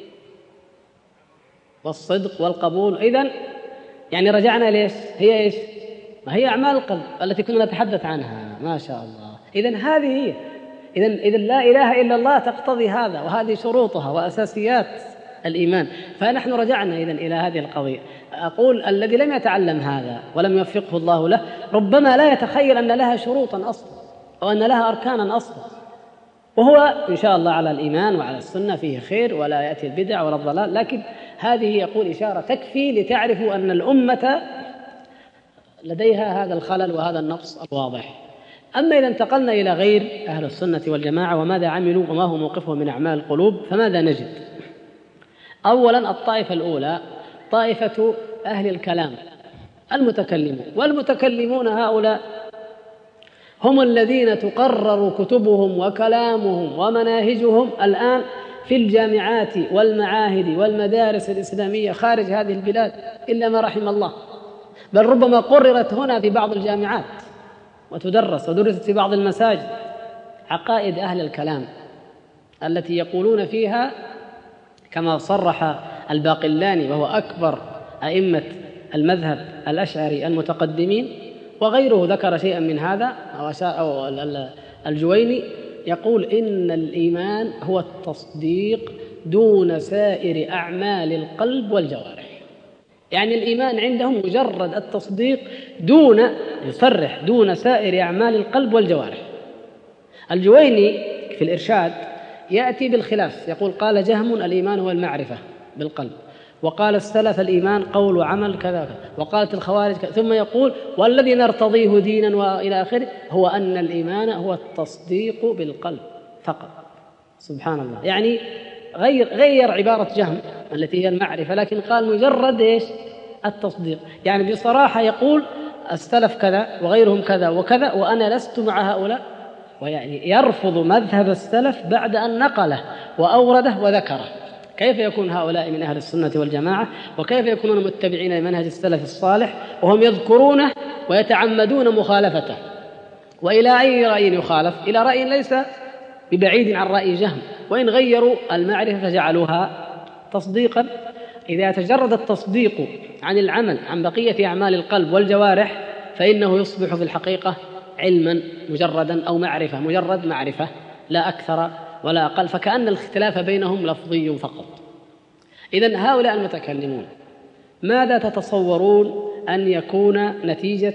والصدق والقبول. إذن يعني رجعنا ليش؟ هي إيش؟ ما هي أعمال القلب التي كنا نتحدث عنها. ما شاء الله. إذن هذه هي. إذن لا إله إلا الله تقتضي هذا، وهذه شروطها وأساسيات الإيمان. فنحن رجعنا إذن إلى هذه القضية. أقول الذي لم يتعلم هذا ولم يوفقه الله له ربما لا يتخيل أن لها شروطا أصلا أو أن لها أركانا أصلا، وهو إن شاء الله على الإيمان وعلى السنة فيه خير ولا يأتي البدع ولا الضلال. لكن هذه يقول إشارة تكفي لتعرفوا أن الأمة لديها هذا الخلل وهذا النقص الواضح. أما إذا انتقلنا إلى غير أهل السنة والجماعة وماذا عملوا وما هو موقفهم من أعمال القلوب، فماذا نجد؟ أولا الطائفة الأولى طائفة أهل الكلام المتكلمون، والمتكلمون هؤلاء هم الذين تقرر كتبهم وكلامهم ومناهجهم الآن في الجامعات والمعاهد والمدارس الإسلامية خارج هذه البلاد إلا ما رحم الله، بل ربما قررت هنا في بعض الجامعات وتدرس ودرست في بعض المساجد عقائد أهل الكلام التي يقولون فيها كما صرح الباقلاني وهو أكبر أئمة المذهب الأشعري المتقدمين، وغيره ذكر شيئا من هذا أو الجويني يقول إن الإيمان هو التصديق دون سائر أعمال القلب والجوارح. يعني الإيمان عندهم مجرد التصديق يصرح دون سائر أعمال القلب والجوارح. الجويني في الإرشاد يأتي بالخلاف، يقول قال جهم الإيمان هو المعرفة بالقلب، وقال السلف الإيمان قول وعمل كذا، وقالت الخوارج كذا، ثم يقول والذي نرتضيه دينا وإلى آخره هو أن الإيمان هو التصديق بالقلب فقط. سبحان الله. يعني غير عبارة جهم التي هي المعرفة، لكن قال مجرد إيش؟ التصديق. يعني بصراحة يقول السلف كذا وغيرهم كذا وكذا وأنا لست مع هؤلاء، ويعني يرفض مذهب السلف بعد أن نقله وأورده وذكره. كيف يكون هؤلاء من أهل السنة والجماعة؟ وكيف يكونون متبعين لمنهج السلف الصالح وهم يذكرونه ويتعمدون مخالفته؟ وإلى أي رأي يخالف؟ إلى رأي ليس ببعيد عن رأي جهم، وإن غيروا المعرفة فجعلوها تصديقا. إذا تجرد التصديق عن العمل عن بقية أعمال القلب والجوارح فإنه يصبح في الحقيقة علما مجردا أو معرفة، مجرد معرفة لا أكثر ولا أقل، فكأن الاختلاف بينهم لفظي فقط. إذن هؤلاء المتكلمون ماذا تتصورون أن يكون نتيجة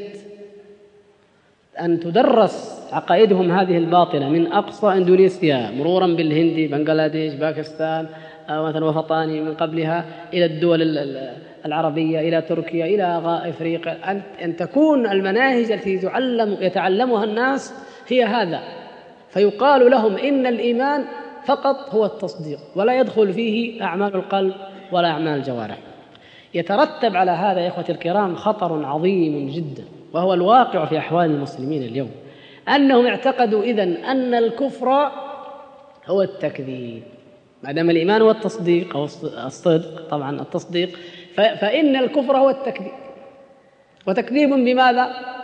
أن تدرس عقائدهم هذه الباطلة من أقصى إندونيسيا مرورا بالهند بنغلاديش باكستان مثلا وفطاني من قبلها إلى الدول العربية إلى تركيا إلى إفريقيا، أن تكون المناهج التي يتعلمها الناس هي هذا، فيقال لهم إن الإيمان فقط هو التصديق ولا يدخل فيه أعمال القلب ولا أعمال الجوارح. يترتب على هذا يا إخوتي الكرام خطر عظيم جدا، وهو الواقع في أحوال المسلمين اليوم، أنهم اعتقدوا إذن أن الكفر هو التكذيب، ما دام الإيمان هو التصديق أو الصدق، طبعا التصديق، فإن الكفر هو التكذيب. وتكذيب بماذا؟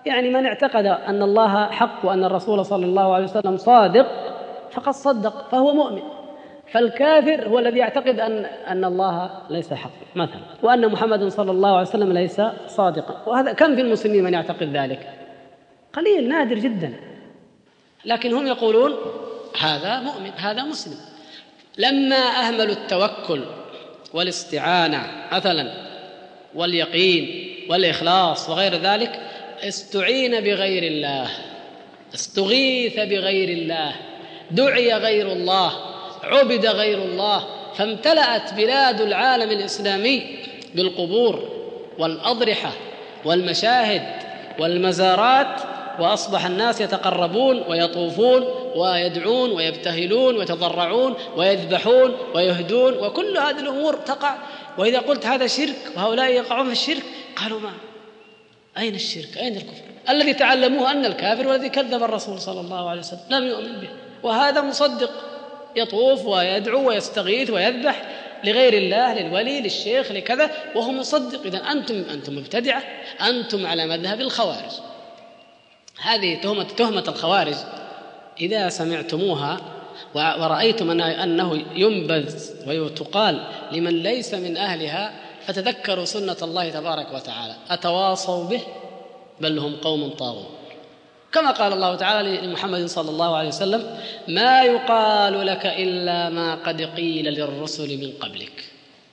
يعني من اعتقد أن الله حق وأن الرسول صلى الله عليه وسلم صادق فقد صدق فهو مؤمن. فالكافر هو الذي يعتقد أن الله ليس حق مثلا، وأن محمد صلى الله عليه وسلم ليس صادقا. وهذا كم في المسلمين من يعتقد ذلك؟ قليل، نادر جدا. لكن هم يقولون هذا مؤمن هذا مسلم. لما أهملوا التوكل والاستعانة مثلا واليقين والإخلاص وغير ذلك، استعين بغير الله، استغيث بغير الله، دعي غير الله، عبد غير الله، فامتلأت بلاد العالم الإسلامي بالقبور والأضرحة والمشاهد والمزارات، وأصبح الناس يتقربون ويطوفون ويدعون ويبتهلون ويتضرعون ويذبحون ويهدون، وكل هذه الأمور تقع. وإذا قلت هذا شرك وهؤلاء يقعون في الشرك، قالوا ما أين الشرك؟ أين الكفر؟ الذي تعلموه أن الكافر والذي كذب الرسول صلى الله عليه وسلم لم يؤمن به، وهذا مصدق يطوف ويدعو ويستغيث ويذبح لغير الله، للولي، للشيخ، لكذا، وهو مصدق. إذن أنتم مبتدعة، أنتم على مذهب الخوارج. هذه تهمة الخوارج إذا سمعتموها ورأيتم أنه ينبذ ويتقال لمن ليس من أهلها، فتذكروا سنة الله تبارك وتعالى: أتواصوا به بل هم قوم طاغون. كما قال الله تعالى لمحمد صلى الله عليه وسلم: ما يقال لك إلا ما قد قيل للرسل من قبلك.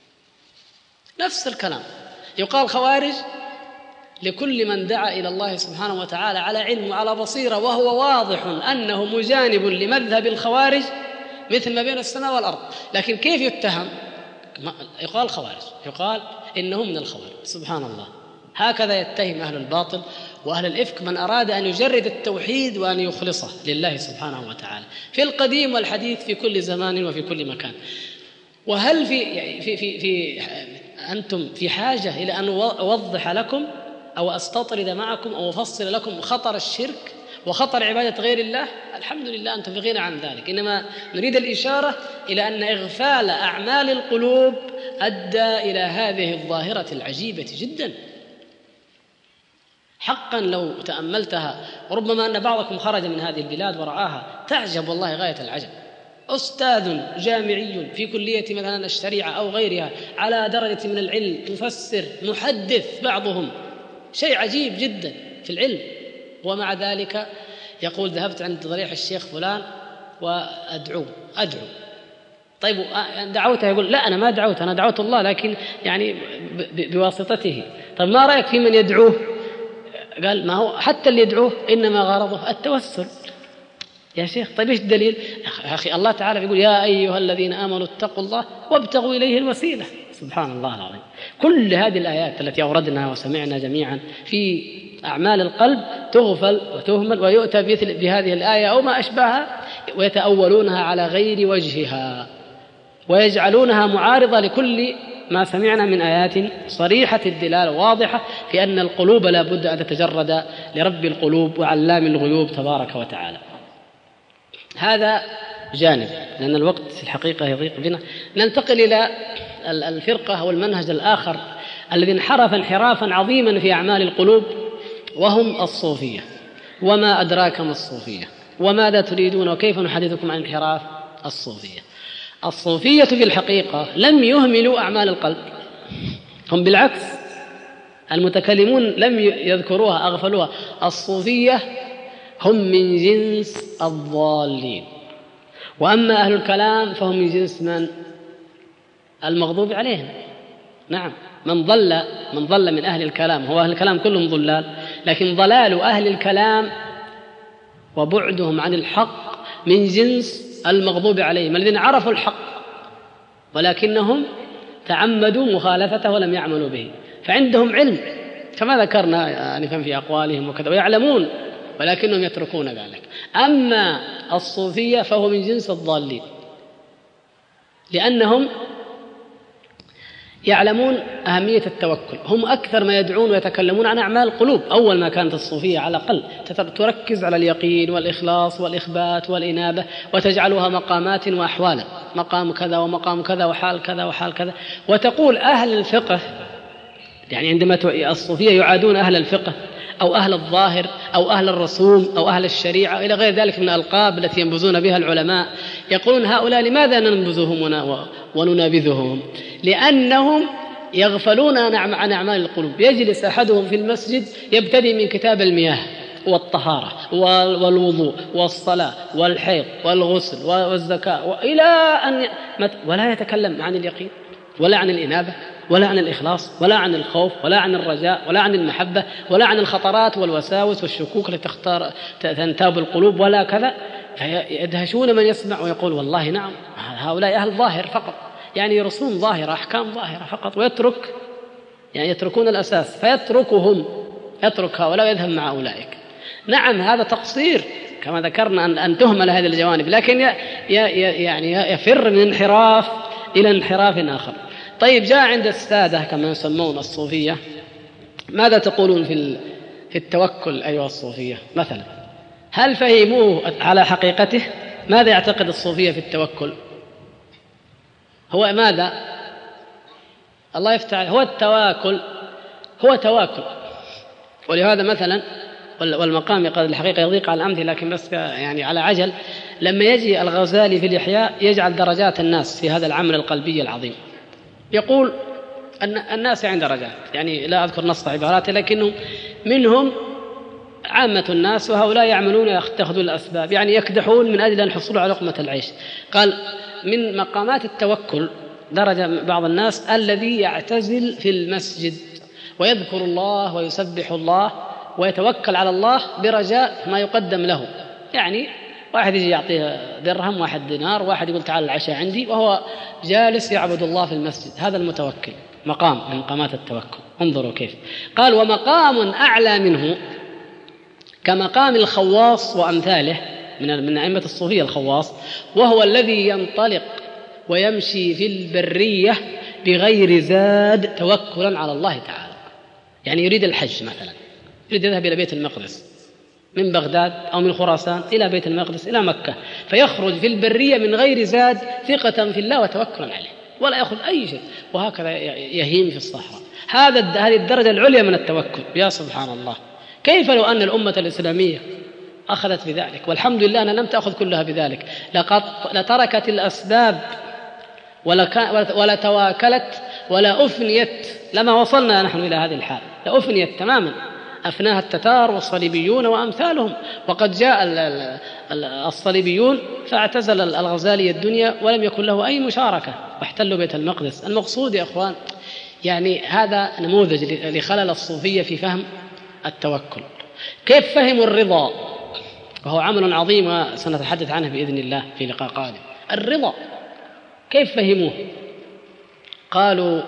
نفس الكلام يقال خوارج لكل من دعا إلى الله سبحانه وتعالى على علم وعلى بصيرة، وهو واضح أنه مجانب لمذهب الخوارج مثل ما بين السماء والأرض. لكن كيف يتهم؟ يقال خوارج، يقال إنهم من الخوارج. سبحان الله، هكذا يتهم أهل الباطل وأهل الإفك من أراد أن يجرد التوحيد وأن يخلصه لله سبحانه وتعالى في القديم والحديث، في كل زمان وفي كل مكان. وهل أنتم في حاجة إلى أن أوضح لكم أو أستطرد معكم أو أفصل لكم خطر الشرك وخطر عبادة غير الله؟ الحمد لله أنتم في غنى عن ذلك. إنما نريد الإشارة إلى أن إغفال أعمال القلوب أدى إلى هذه الظاهرة العجيبة جدا. حقا لو تأملتها، ربما أن بعضكم خرج من هذه البلاد ورآها، تعجب والله غاية العجب. أستاذ جامعي في كلية مثلا الشريعة أو غيرها على درجة من العلم، مفسر، محدث بعضهم، شيء عجيب جدا في العلم، ومع ذلك يقول ذهبت عند ضريح الشيخ فلان وأدعو. طيب دعوته؟ يقول لا أنا ما دعوت، أنا دعوت الله لكن يعني بواسطته. طيب ما رأيك في من يدعوه؟ قال ما هو حتى اللي يدعوه إنما غرضه التوسل. يا شيخ طيب إيش الدليل؟ يا أخي الله تعالى يقول: يا أيها الذين آمنوا اتقوا الله وابتغوا إليه الوسيلة. سبحان الله العظيم. كل هذه الآيات التي أوردنا وسمعنا جميعا في أعمال القلب تغفل وتهمل، ويؤتى بهذه الآية أو ما أشبهها ويتأولونها على غير وجهها، ويجعلونها معارضة لكل ما سمعنا من آيات صريحة الدلالة واضحة في أن القلوب لا بد أن تتجرد لرب القلوب وعلام الغيوب تبارك وتعالى. هذا جانب، لأن الوقت في الحقيقة يضيق بنا. ننتقل إلى الفرقة أو المنهج الآخر الذي انحرف انحرافا عظيما في أعمال القلوب، وهم الصوفية. وما أدراك ما الصوفية؟ وماذا تريدون وكيف نحدثكم عن انحراف الصوفية؟ الصوفية في الحقيقة لم يهملوا أعمال القلب، هم بالعكس المتكلمون لم يذكروها، أغفلوها. الصوفية هم من جنس الضالين، وأما أهل الكلام فهم من جنس من؟ المغضوب عليهم. نعم، من ضل من أهل الكلام، هو أهل الكلام كلهم ضلال، لكن ضلال أهل الكلام وبعدهم عن الحق من جنس المغضوب عليهم، الذين عرفوا الحق ولكنهم تعمدوا مخالفته ولم يعملوا به، فعندهم علم كما ذكرنا يعني في أقوالهم وكذا، ويعلمون ولكنهم يتركون ذلك. أما الصوفية فهو من جنس الضالين، لأنهم يعلمون أهمية التوكل. هم أكثر ما يدعون ويتكلمون عن أعمال القلوب. أول ما كانت الصوفية على الأقل تركز على اليقين والإخلاص والإخبات والإنابة، وتجعلها مقامات وأحوالا، مقام كذا ومقام كذا وحال كذا وحال كذا. وتقول أهل الفقه، يعني عندما الصوفية يعادون أهل الفقه أو أهل الظاهر أو أهل الرسوم أو أهل الشريعة إلى غير ذلك من الألقاب التي ينبذون بها العلماء، يقولون هؤلاء لماذا ننبذهم وننابذهم؟ لأنهم يغفلون عن أعمال القلوب. يجلس أحدهم في المسجد يبتدي من كتاب المياه والطهارة والوضوء والصلاة والحيض والغسل والزكاة إلى أن ولا يتكلم عن اليقين ولا عن الإنابة ولا عن الإخلاص ولا عن الخوف ولا عن الرجاء ولا عن المحبة ولا عن الخطرات والوساوس والشكوك التي تنتاب القلوب ولا كذا. فيدهشون من يسمع ويقول والله نعم هؤلاء أهل ظاهر فقط، يعني يرسون ظاهرة أحكام ظاهرة فقط، يتركون الأساس يترك هؤلاء ويذهب مع أولئك. نعم هذا تقصير كما ذكرنا أن تهمل هذه الجوانب، لكن يعني يفر من انحراف إلى انحراف آخر. طيب جاء عند السادة كما يسمون الصوفية، ماذا تقولون في التوكل أيها الصوفية مثلا؟ هل فهموه على حقيقته؟ ماذا يعتقد الصوفية في التوكل؟ هو ماذا؟ الله يفتح، هو التواكل، هو تواكل. ولهذا مثلا والمقام قد الحقيقة يضيق على الأمثلة لكن بس يعني على عجل، لما يجي الغزالي في الإحياء يجعل درجات الناس في هذا العمل القلبي العظيم، يقول أن الناس عند درجات، يعني لا أذكر نص عباراته لكنهم منهم عامة الناس وهؤلاء يعملون يأخذون الأسباب، يعني يكدحون من أجل أن يحصلوا على لقمة العيش. قال من مقامات التوكل درجة بعض الناس الذي يعتزل في المسجد ويذكر الله ويسبح الله ويتوكل على الله برجاء ما يقدم له، يعني واحد يجي يعطيه درهم، واحد دينار، واحد يقول تعال العشاء عندي، وهو جالس يعبد الله في المسجد، هذا المتوكل، مقام من مقامات التوكل. انظروا كيف قال ومقام أعلى منه كمقام الخواص وأمثاله من أئمة الصوفية الخواص، وهو الذي ينطلق ويمشي في البرية بغير زاد توكلا على الله تعالى. يعني يريد الحج مثلا، يريد يذهب إلى بيت المقدس من بغداد أو من خراسان إلى بيت المقدس إلى مكة، فيخرج في البرية من غير زاد ثقة في الله وتوكلا عليه ولا يأخذ أي شيء، وهكذا يهيم في الصحراء. هذه الدرجة العليا من التوكل. يا سبحان الله، كيف لو أن الأمة الإسلامية أخذت بذلك؟ والحمد لله أنها لم تأخذ كلها بذلك، لقد لتركت الأسباب ولا تواكلت ولا أفنيت، لما وصلنا نحن إلى هذه الحال لأفنيت تماما، أفناها التتار والصليبيون وأمثالهم. وقد جاء الصليبيون فاعتزل الغزالي الدنيا ولم يكن له أي مشاركة واحتلوا بيت المقدس. المقصود يا أخوان يعني هذا نموذج لخلل الصوفية في فهم التوكل. كيف فهموا الرضا؟ وهو عمل عظيم سنتحدث عنه بإذن الله في لقاء قادم. الرضا كيف فهموه؟ قالوا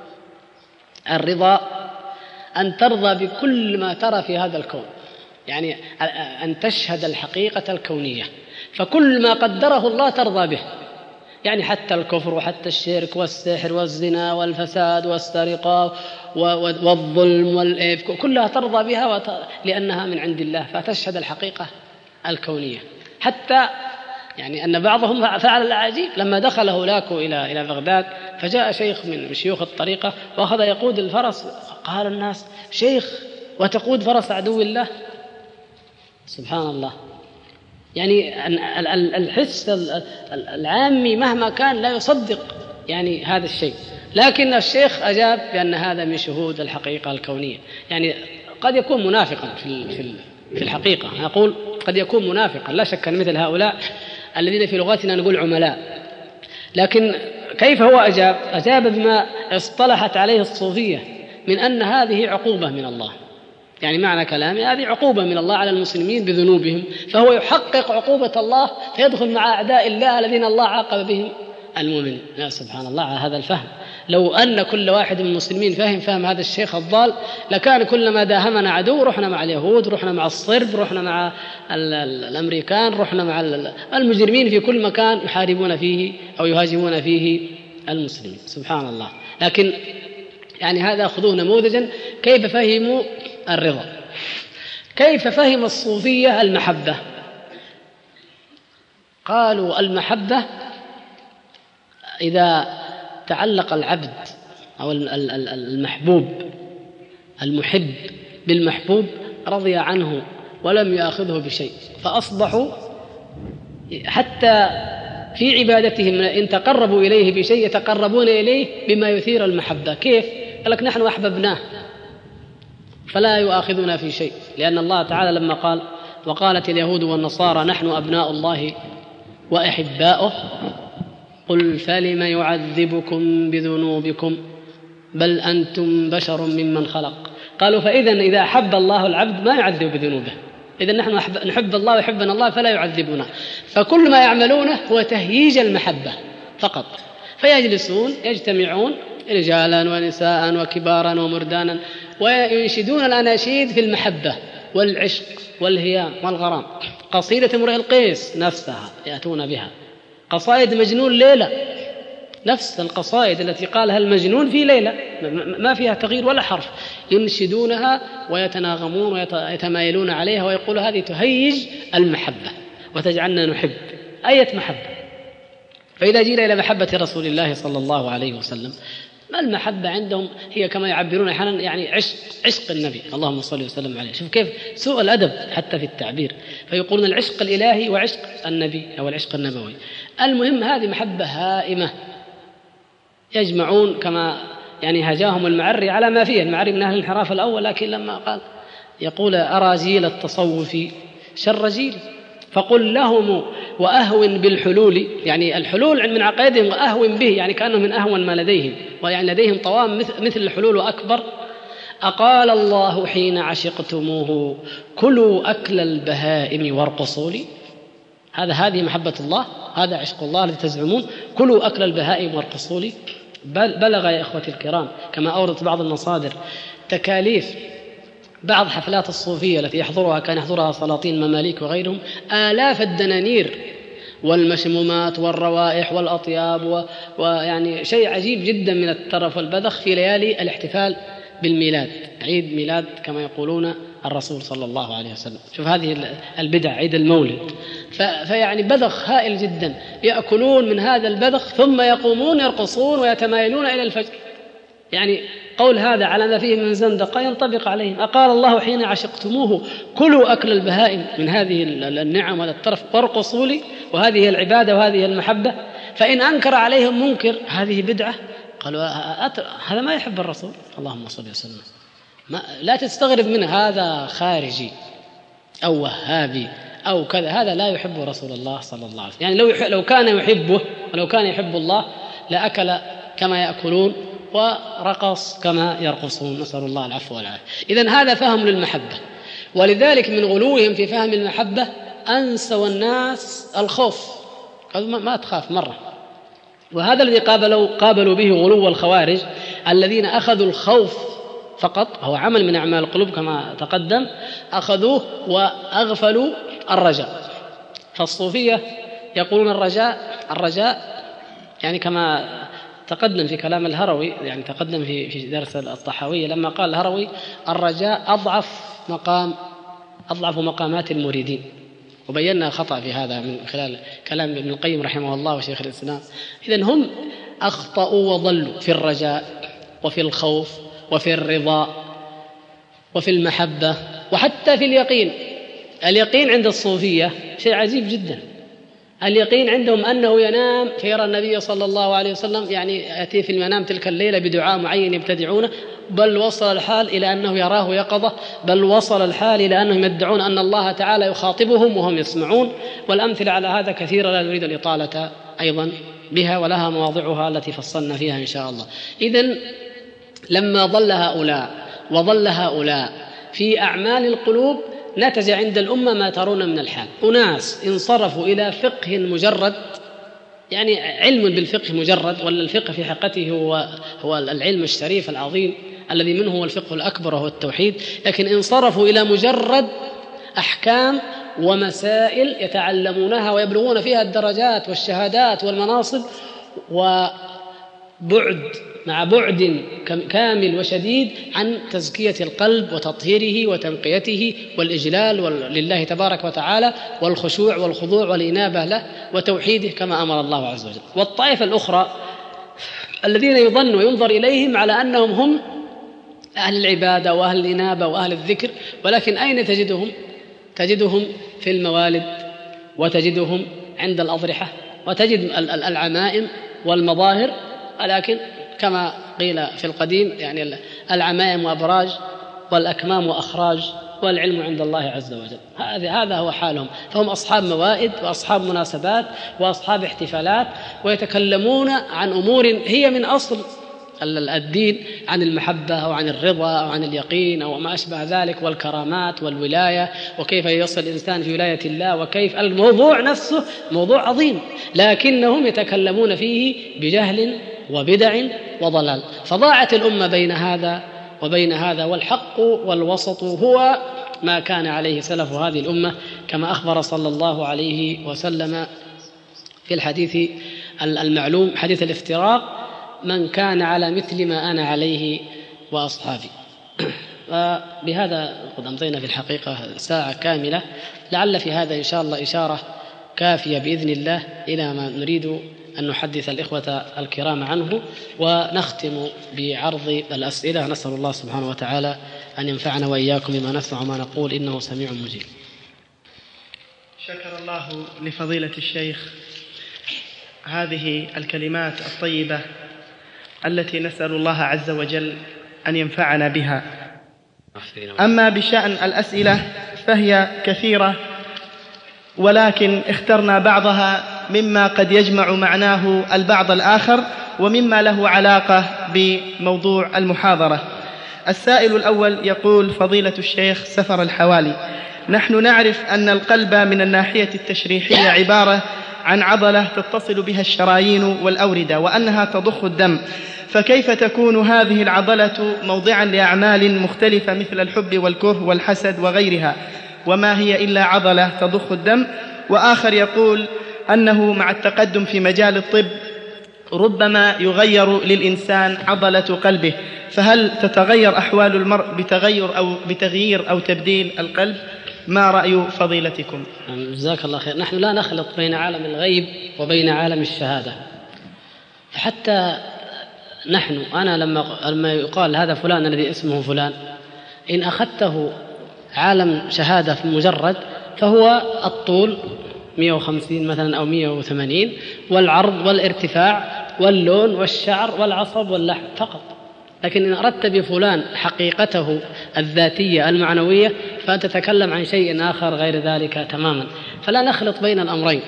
الرضا أن ترضى بكل ما ترى في هذا الكون، يعني أن تشهد الحقيقة الكونية، فكل ما قدره الله ترضى به، يعني حتى الكفر وحتى الشرك والسحر والزنا والفساد والسرقة والظلم والإفك كلها ترضى بها لأنها من عند الله، فتشهد الحقيقة الكونية. حتى يعني أن بعضهم فعل العجيب، لما دخل هولاكو إلى بغداد فجاء شيخ من شيوخ الطريقة وأخذ يقود الفرس، قال الناس شيخ وتقود فرس عدو الله؟ سبحان الله، يعني الحس العامي مهما كان لا يصدق يعني هذا الشيء، لكن الشيخ أجاب بأن هذا من شهود الحقيقة الكونية. يعني قد يكون منافقا في الحقيقة، نقول قد يكون منافقا لا شك، مثل هؤلاء الذين في لغتنا نقول عملاء، لكن كيف هو أجاب بما اصطلحت عليه الصوفية من أن هذه عقوبة من الله، يعني معنى كلامي هذه عقوبة من الله على المسلمين بذنوبهم، فهو يحقق عقوبة الله فيدخل مع أعداء الله الذين الله عاقب بهم المؤمن. يا سبحان الله على هذا الفهم. لو أن كل واحد من المسلمين فهم هذا الشيخ الضال لكان كلما داهمنا عدو رحنا مع اليهود، رحنا مع الصرب، رحنا مع الأمريكان، رحنا مع المجرمين في كل مكان يحاربون فيه أو يهاجمون فيه المسلمين. سبحان الله. لكن يعني هذا أخذوه نموذجا كيف فهموا الرضا. كيف فهم الصوفية المحبة؟ قالوا المحبة إذا تعلق العبد أو المحبوب المحب بالمحبوب رضي عنه ولم يأخذه بشيء، فأصبحوا حتى في عبادتهم إن تقربوا إليه بشيء يتقربون إليه بما يثير المحبة. كيف؟ قال لك نحن أحببناه فلا يؤاخذنا في شيء، لأن الله تعالى لما قال وقالت اليهود والنصارى نحن أبناء الله وأحباؤه قل فلم يعذبكم بذنوبكم بل أنتم بشر ممن خلق. قالوا إذا أحب الله العبد ما يعذب بذنوبه، إذا نحن نحب الله ويحبنا الله فلا يعذبنا، فكل ما يعملونه هو تهييج المحبة فقط. فيجلسون يجتمعون رجالا ونساء وكبارا ومردانا وينشدون الأناشيد في المحبة والعشق والهيام والغرام. قصيدة امرئ القيس نفسها يأتون بها، قصائد مجنون ليلة نفس القصائد التي قالها المجنون في ليلة ما فيها تغيير ولا حرف، ينشدونها ويتناغمون ويتمايلون عليها ويقول هذه تهيج المحبة وتجعلنا نحب أية محبة. فإذا جينا إلى محبة رسول الله صلى الله عليه وسلم، ما المحبة عندهم هي كما يعبرون أحيانا يعني عشق النبي اللهم صل وسلم عليه. شوف كيف سوء الأدب حتى في التعبير، فيقولون العشق الإلهي وعشق النبي أو العشق النبوي. المهم هذه محبة هائمة، يجمعون كما يعني هجاهم المعري على ما فيه، المعري من أهل الانحراف الأول، لكن لما قال يقول أرى جيل التصوف شر جيل فقل لهم وأهون بالحلول، يعني الحلول من عقائدهم وأهون به يعني كانوا من أهون ما لديهم، ويعني لديهم طوام مثل الحلول وأكبر. أقال الله حين عشقتموه كلوا أكل البهائم وارقصوا لي. هذه محبة الله، هذا عشق الله الذي تزعمون، كلوا أكل البهائم وارقصوا لي. بلغ يا إخوتي الكرام كما أوردت بعض المصادر تكاليف بعض حفلات الصوفية التي كان يحضرها سلاطين مماليك وغيرهم آلاف الدنانير والمشمومات والروائح والأطياب ويعني شيء عجيب جدا من الترف والبذخ في ليالي الاحتفال بالميلاد، عيد ميلاد كما يقولون الرسول صلى الله عليه وسلم. شوف هذه البدع، عيد المولد، فيعني بذخ هائل جدا، يأكلون من هذا البذخ ثم يقومون يرقصون ويتمايلون إلى الفجر. يعني قول هذا على ما فيه من زندقة ينطبق عليهم. أقال الله حين عشقتموه كلوا أكل البهائم من هذه النعم وهذا الطرف وارقصوا لي، وهذه العبادة وهذه المحبة. فإن أنكر عليهم منكر هذه بدعة، قالوا هذا ما يحب الرسول اللهم صل وسلم، لا تستغرب منه، هذا خارجي أو وهابي أو كذا، هذا لا يحب رسول الله صلى الله عليه وسلم. يعني لو كان يحبه ولو كان يحب الله لأكل كما يأكلون ورقص كما يرقصون، نسأل الله العفو والعافية. إذن هذا فهم للمحبة، ولذلك من غلوهم في فهم المحبة أنسوا الناس الخوف، قالوا ما تخاف مرة. وهذا الذي قابلوا به غلو الخوارج الذين أخذوا الخوف فقط، هو عمل من أعمال القلوب كما تقدم، أخذوه وأغفلوا الرجاء. فالصوفية يقولون الرجاء يعني كما تقدم في كلام الهروي، يعني تقدم في درس الطحاوية لما قال الهروي الرجاء أضعف مقامات المريدين، وبينا خطأ في هذا من خلال كلام ابن القيم رحمه الله وشيخ الإسلام. إذن هم أخطأوا وضلوا في الرجاء وفي الخوف وفي الرضا وفي المحبة وحتى في اليقين. اليقين عند الصوفية شيء عجيب جدا، اليقين عندهم أنه ينام فيرى النبي صلى الله عليه وسلم، يعني يأتي في المنام تلك الليلة بدعاء معين يبتدعونه، بل وصل الحال إلى أنه يراه يقظة، بل وصل الحال إلى أنهم يدعون أن الله تعالى يخاطبهم وهم يسمعون. والأمثلة على هذا كثيرة لا نريد الإطالة أيضا بها، ولها مواضعها التي فصلنا فيها إن شاء الله. إذن لما ضل هؤلاء وضل هؤلاء في أعمال القلوب نتج عند الأمة ما ترون من الحال. أناس انصرفوا إلى فقه مجرد، يعني علم بالفقه مجرد، ولا الفقه في حقيقته هو العلم الشريف العظيم الذي منه هو الفقه الأكبر وهو التوحيد، لكن انصرفوا إلى مجرد أحكام ومسائل يتعلمونها ويبلغون فيها الدرجات والشهادات والمناصب، مع بعد كامل وشديد عن تزكية القلب وتطهيره وتنقيته والإجلال لله تبارك وتعالى والخشوع والخضوع والإنابة له وتوحيده كما أمر الله عز وجل. والطائفة الأخرى الذين يظن وينظر إليهم على أنهم هم أهل العبادة وأهل الإنابة وأهل الذكر، ولكن أين تجدهم؟ تجدهم في الموالد، وتجدهم عند الأضرحة، وتجد العمائم والمظاهر، ولكن كما قيل في القديم يعني العمائم وأبراج والأكمام وأخراج والعلم عند الله عز وجل. هذا هو حالهم. فهم أصحاب موائد وأصحاب مناسبات وأصحاب احتفالات، ويتكلمون عن أمور هي من أصل الدين، عن المحبة أو عن الرضا أو عن اليقين أو ما أشبه ذلك، والكرامات والولاية، وكيف يصل الإنسان في ولاية الله، وكيف الموضوع نفسه موضوع عظيم، لكنهم يتكلمون فيه بجهل وبدع وضلال. فضاعت الأمة بين هذا وبين هذا، والحق والوسط هو ما كان عليه سلف هذه الأمة، كما أخبر صلى الله عليه وسلم في الحديث المعلوم حديث الافتراق: من كان على مثل ما أنا عليه وأصحابي. وبهذا قد أمضينا في الحقيقة ساعة كاملة، لعل في هذا إن شاء الله إشارة كافية بإذن الله إلى ما نريد أن نحدث الإخوة الكرام عنه، ونختم بعرض الأسئلة. نسأل الله سبحانه وتعالى أن ينفعنا وإياكم بما نسمع وما نقول، إنه سميع مجيب. شكر الله لفضيلة الشيخ هذه الكلمات الطيبة التي نسأل الله عز وجل أن ينفعنا بها. أما بشأن الأسئلة فهي كثيرة، ولكن اخترنا بعضها مما قد يجمع معناه البعض الآخر، ومما له علاقة بموضوع المحاضرة. السائل الأول يقول: فضيلة الشيخ سفر الحوالي، نحن نعرف أن القلب من الناحية التشريحية عبارة عن عضلة تتصل بها الشرايين والأوردة، وأنها تضخ الدم، فكيف تكون هذه العضلة موضعا لأعمال مختلفة مثل الحب والكره والحسد وغيرها، وما هي إلا عضلة تضخ الدم؟ وآخر يقول أنه مع التقدم في مجال الطب ربما يغير للإنسان عضلة قلبه، فهل تتغير أحوال المرء بتغيير أو تبديل القلب؟ ما رأي فضيلتكم؟ جزاك الله خير. نحن لا نخلط بين عالم الغيب وبين عالم الشهادة. حتى نحن، أنا لما يقال هذا فلان الذي اسمه فلان، إن أخذته عالم شهادة في مجرد، فهو الطول 150 مثلا أو 180، والعرض والارتفاع واللون والشعر والعصب واللحم فقط. لكن إن أردت بفلان حقيقته الذاتية المعنوية، فأنت تتكلم عن شيء آخر غير ذلك تماما. فلا نخلط بين الأمرين.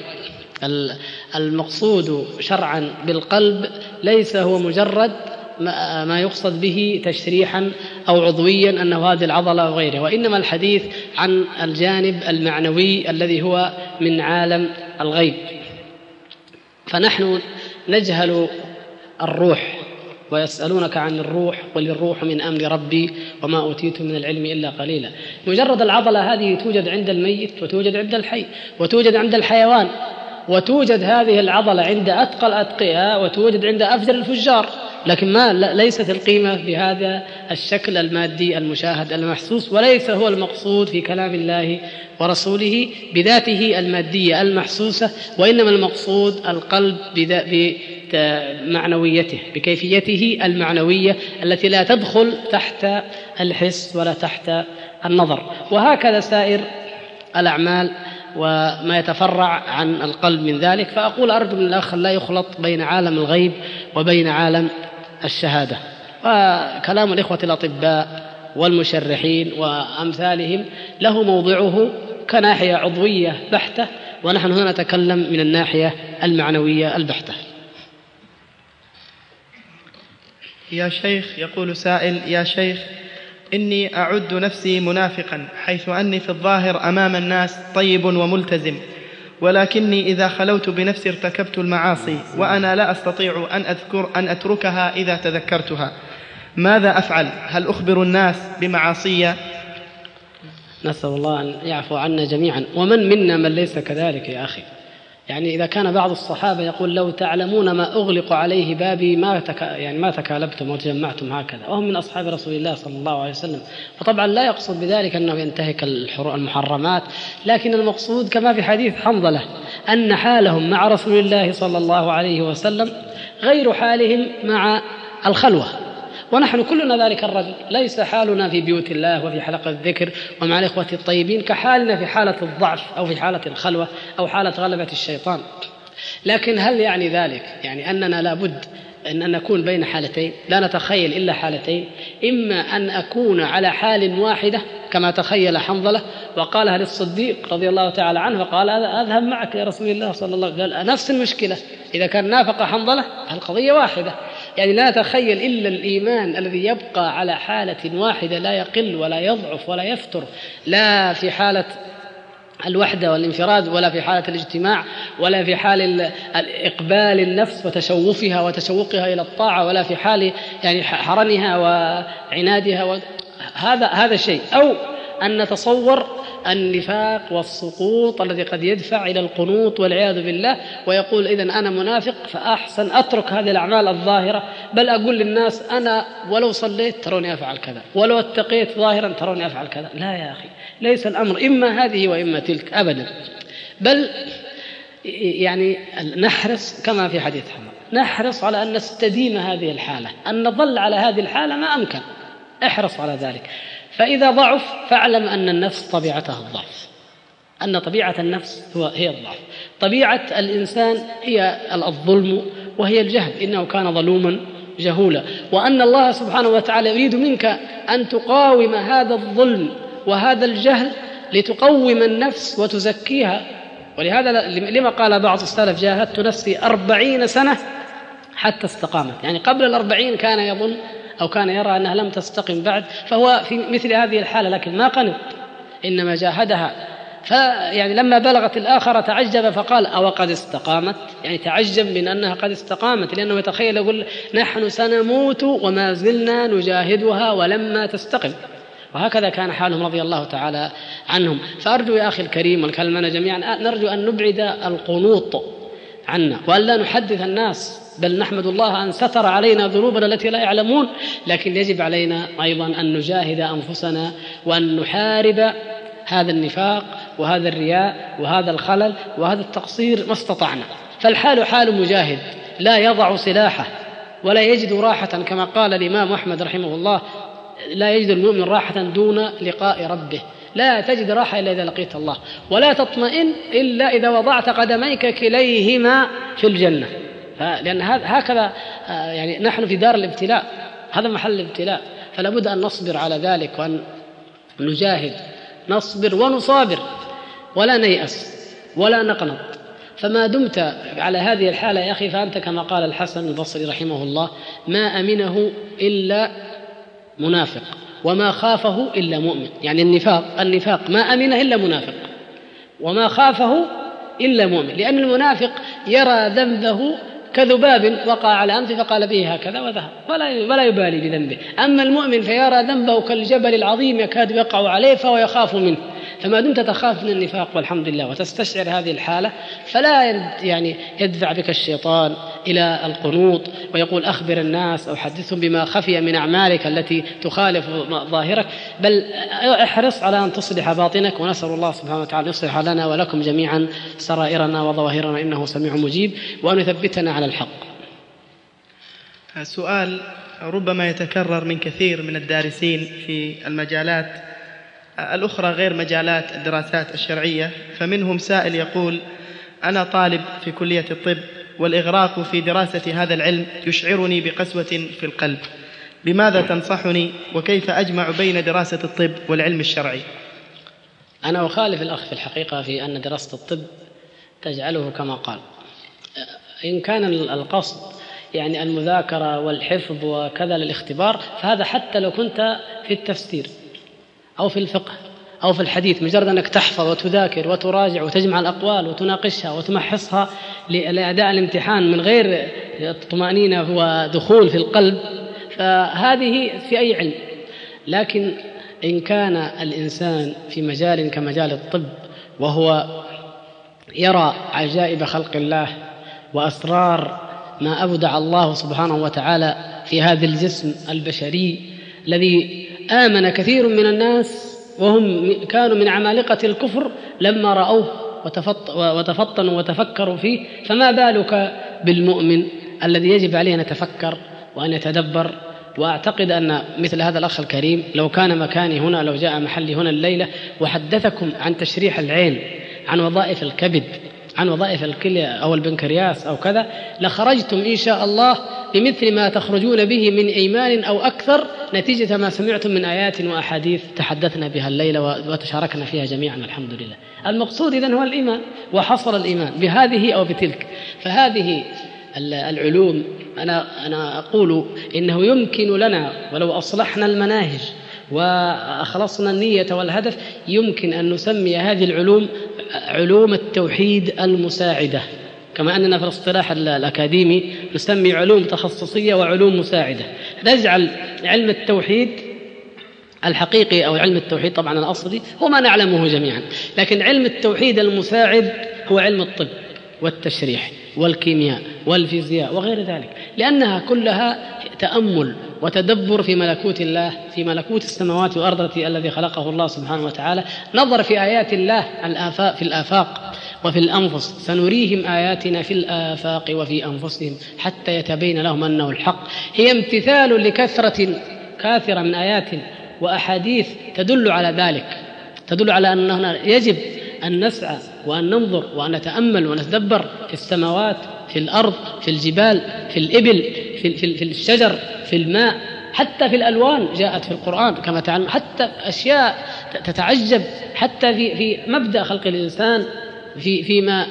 المقصود شرعا بالقلب ليس هو مجرد ما يقصد به تشريحا أو عضويا أنه هذه العضلة وغيرها، وإنما الحديث عن الجانب المعنوي الذي هو من عالم الغيب. فنحن نجهل الروح، ويسألونك عن الروح قل الروح من أمر ربي وما أوتيتم من العلم إلا قليلا. مجرد العضلة هذه توجد عند الميت، وتوجد عند الحي، وتوجد عند الحيوان، وتوجد هذه العضلة عند أتقى الأتقياء، وتوجد عند أفجر الفجار، لكن ليست القيمة بهذا الشكل المادي المشاهد المحسوس، وليس هو المقصود في كلام الله ورسوله بذاته المادية المحسوسة، وإنما المقصود القلب بمعنويته، بكيفيته المعنوية التي لا تدخل تحت الحس ولا تحت النظر. وهكذا سائر الأعمال وما يتفرع عن القلب من ذلك. فأقول أرجو من الأخ لا يخلط بين عالم الغيب وبين عالم الشهادة. وكلام الإخوة الأطباء والمشرحين وأمثالهم له موضعه كناحية عضوية بحتة، ونحن هنا نتكلم من الناحية المعنوية البحتة. يا شيخ، يقول سائل: يا شيخ، إني أعد نفسي منافقا، حيث أني في الظاهر أمام الناس طيب وملتزم، ولكني إذا خلوت بنفسي ارتكبت المعاصي، وأنا لا أستطيع أن أتركها إذا تذكرتها. ماذا أفعل؟ هل أخبر الناس بمعاصية؟ نسأل الله أن يعفو عنا جميعا، ومن منا من ليس كذلك يا أخي. يعني إذا كان بعض الصحابة يقول: لو تعلمون ما أغلق عليه بابي ما تكالبتم وتجمعتم هكذا، وهم من أصحاب رسول الله صلى الله عليه وسلم. وطبعا لا يقصد بذلك أنه ينتهك المحرمات، لكن المقصود كما في حديث حنظلة أن حالهم مع رسول الله صلى الله عليه وسلم غير حالهم مع الخلوة. ونحن كلنا ذلك الرجل، ليس حالنا في بيوت الله وفي حلقة الذكر ومع الإخوة الطيبين كحالنا في حالة الضعف أو في حالة الخلوة أو حالة غلبة الشيطان. لكن هل يعني ذلك يعني أننا لابد أن نكون بين حالتين؟ لا نتخيل إلا حالتين، إما أن أكون على حال واحدة كما تخيل حنظلة وقالها للصديق رضي الله تعالى عنه، فقال أذهب معك يا رسول الله صلى الله عليه وسلم. قال نفس المشكلة، إذا كان نافق حنظلة القضية واحدة. يعني لا نتخيل إلا الإيمان الذي يبقى على حالة واحدة لا يقل ولا يضعف ولا يفتر، لا في حالة الوحدة والانفراد ولا في حالة الاجتماع ولا في حال إقبال النفس وتشوفها وتشوقها إلى الطاعة ولا في حال يعني حرنها وعنادها هذا شيء. أو أن نتصور النفاق والسقوط الذي قد يدفع إلى القنوط والعياذ بالله، ويقول إذن أنا منافق فأحسن أترك هذه الأعمال الظاهرة، بل أقول للناس أنا ولو صليت تروني أفعل كذا، ولو اتقيت ظاهرا تروني أفعل كذا. لا يا أخي، ليس الأمر إما هذه وإما تلك أبدا، بل يعني نحرص كما في حديث حمار، نحرص على أن نستديم هذه الحالة، أن نظل على هذه الحالة ما أمكن، احرص على ذلك. فإذا ضعف فاعلم أن النفس طبيعتها الضعف، أن طبيعة النفس هي الضعف. طبيعة الإنسان هي الظلم وهي الجهل، إنه كان ظلوما جهولا، وأن الله سبحانه وتعالى يريد منك أن تقاوم هذا الظلم وهذا الجهل لتقوم النفس وتزكيها. ولهذا لما قال بعض السلف جاهدت نفسي 40 سنة حتى استقامت، يعني قبل 40 كان يظن أو كان يرى أنها لم تستقم بعد، فهو في مثل هذه الحالة لكن ما قنط، إنما جاهدها. فيعني لما بلغت الآخرة تعجب فقال أو قد استقامت، يعني تعجب من أنها قد استقامت، لأنه يتخيل يقول نحن سنموت وما زلنا نجاهدها ولما تستقم. وهكذا كان حالهم رضي الله تعالى عنهم. فأرجو يا أخي الكريم والكلمنا جميعا نرجو أن نبعد القنوط عنا وأن لا نحدث الناس، بل نحمد الله أن ستر علينا ذنوبنا التي لا يعلمون، لكن يجب علينا أيضا أن نجاهد أنفسنا وأن نحارب هذا النفاق وهذا الرياء وهذا الخلل وهذا التقصير ما استطعنا. فالحال حال مجاهد لا يضع سلاحه ولا يجد راحة، كما قال الإمام أحمد رحمه الله لا يجد المؤمن راحة دون لقاء ربه، لا تجد راحة إلا إذا لقيت الله، ولا تطمئن إلا إذا وضعت قدميك كليهما في الجنة. لأن هكذا يعني نحن في دار الابتلاء، هذا محل الابتلاء، فلا بد أن نصبر على ذلك وأن نجاهد، نصبر ونصابر ولا نيأس ولا نقنط. فما دمت على هذه الحالة يا أخي فأنت كما قال الحسن البصري رحمه الله ما أمنه إلا منافق وما خافه إلا مؤمن. يعني النفاق ما أمنه إلا منافق وما خافه إلا مؤمن، لأن المنافق يرى ذنبه كذباب وقع على أنفه فقال به هكذا وذهب ولا يبالي بذنبه. أما المؤمن فيرى ذنبه كالجبل العظيم يكاد يقع عليه فهو يخاف منه. فما دمت تخاف من النفاق والحمد لله وتستشعر هذه الحالة فلا يعني يدفع بك الشيطان إلى القنوط ويقول أخبر الناس أو حدثهم بما خفي من أعمالك التي تخالف ظاهرك، بل احرص على أن تصلح باطنك. ونسأل الله سبحانه وتعالى يصلح لنا ولكم جميعا سرائرنا وظواهرنا إنه سميع مجيب، وأن يثبتنا على الحق. سؤال ربما يتكرر من كثير من الدارسين في المجالات الأخرى غير مجالات الدراسات الشرعية، فمنهم سائل يقول أنا طالب في كلية الطب والإغراق في دراسة هذا العلم يشعرني بقسوة في القلب، بماذا تنصحني وكيف أجمع بين دراسة الطب والعلم الشرعي؟ أنا أخالف الأخ في الحقيقة في أن دراسة الطب تجعله كما قال. إن كان القصد يعني المذاكرة والحفظ وكذا للاختبار فهذا حتى لو كنت في التفسير أو في الفقه أو في الحديث، مجرد أنك تحفظ وتذاكر وتراجع وتجمع الأقوال وتناقشها وتمحصها لأداء الامتحان من غير طمأنينة ودخول في القلب، فهذه في أي علم. لكن إن كان الإنسان في مجال كمجال الطب وهو يرى عجائب خلق الله وأسرار ما أبدع الله سبحانه وتعالى في هذا الجسم البشري الذي آمن كثير من الناس وهم كانوا من عمالقة الكفر لما رأوه وتفطنوا وتفكروا فيه، فما بالك بالمؤمن الذي يجب عليه أن يتفكر وأن يتدبر وأعتقد أن مثل هذا الأخ الكريم لو كان مكاني هنا، لو جاء محلي هنا الليلة وحدثكم عن تشريح العين، عن وظائف الكبد، عن وظائف الكلى أو البنكرياس أو كذا، لخرجتم إن شاء الله بمثل ما تخرجون به من إيمان أو أكثر، نتيجة ما سمعتم من آيات وأحاديث تحدثنا بها الليلة وتشاركنا فيها جميعا الحمد لله. المقصود إذن هو الإيمان، وحصل الإيمان بهذه أو بتلك. فهذه العلوم أنا أقول إنه يمكن لنا ولو أصلحنا المناهج وأخلصنا النية والهدف، يمكن أن نسمي هذه العلوم علوم التوحيد المساعدة، كما أننا في الاصطلاح الأكاديمي نسمي علوم تخصصية وعلوم مساعدة. نجعل علم التوحيد الحقيقي أو علم التوحيد طبعا الأصلي هو ما نعلمه جميعا، لكن علم التوحيد المساعد هو علم الطب والتشريح والكيمياء والفيزياء وغير ذلك، لأنها كلها تأمل وتدبر في ملكوت الله، في ملكوت السماوات والأرض الذي خلقه الله سبحانه وتعالى، نظر في آيات الله في الآفاق وفي الأنفس، سنريهم آياتنا في الآفاق وفي أنفسهم حتى يتبين لهم أنه الحق. هي امتثال لكثرة كاثرة من آيات وأحاديث تدل على ذلك، تدل على أننا يجب أن نسعى وأن ننظر وأن نتأمل ونتدبر في السماوات، في الأرض، في الجبال، في الإبل، في الشجر، في الماء، حتى في الألوان جاءت في القرآن كما تعلم، حتى أشياء تتعجب، حتى في مبدأ خلق الإنسان، فيما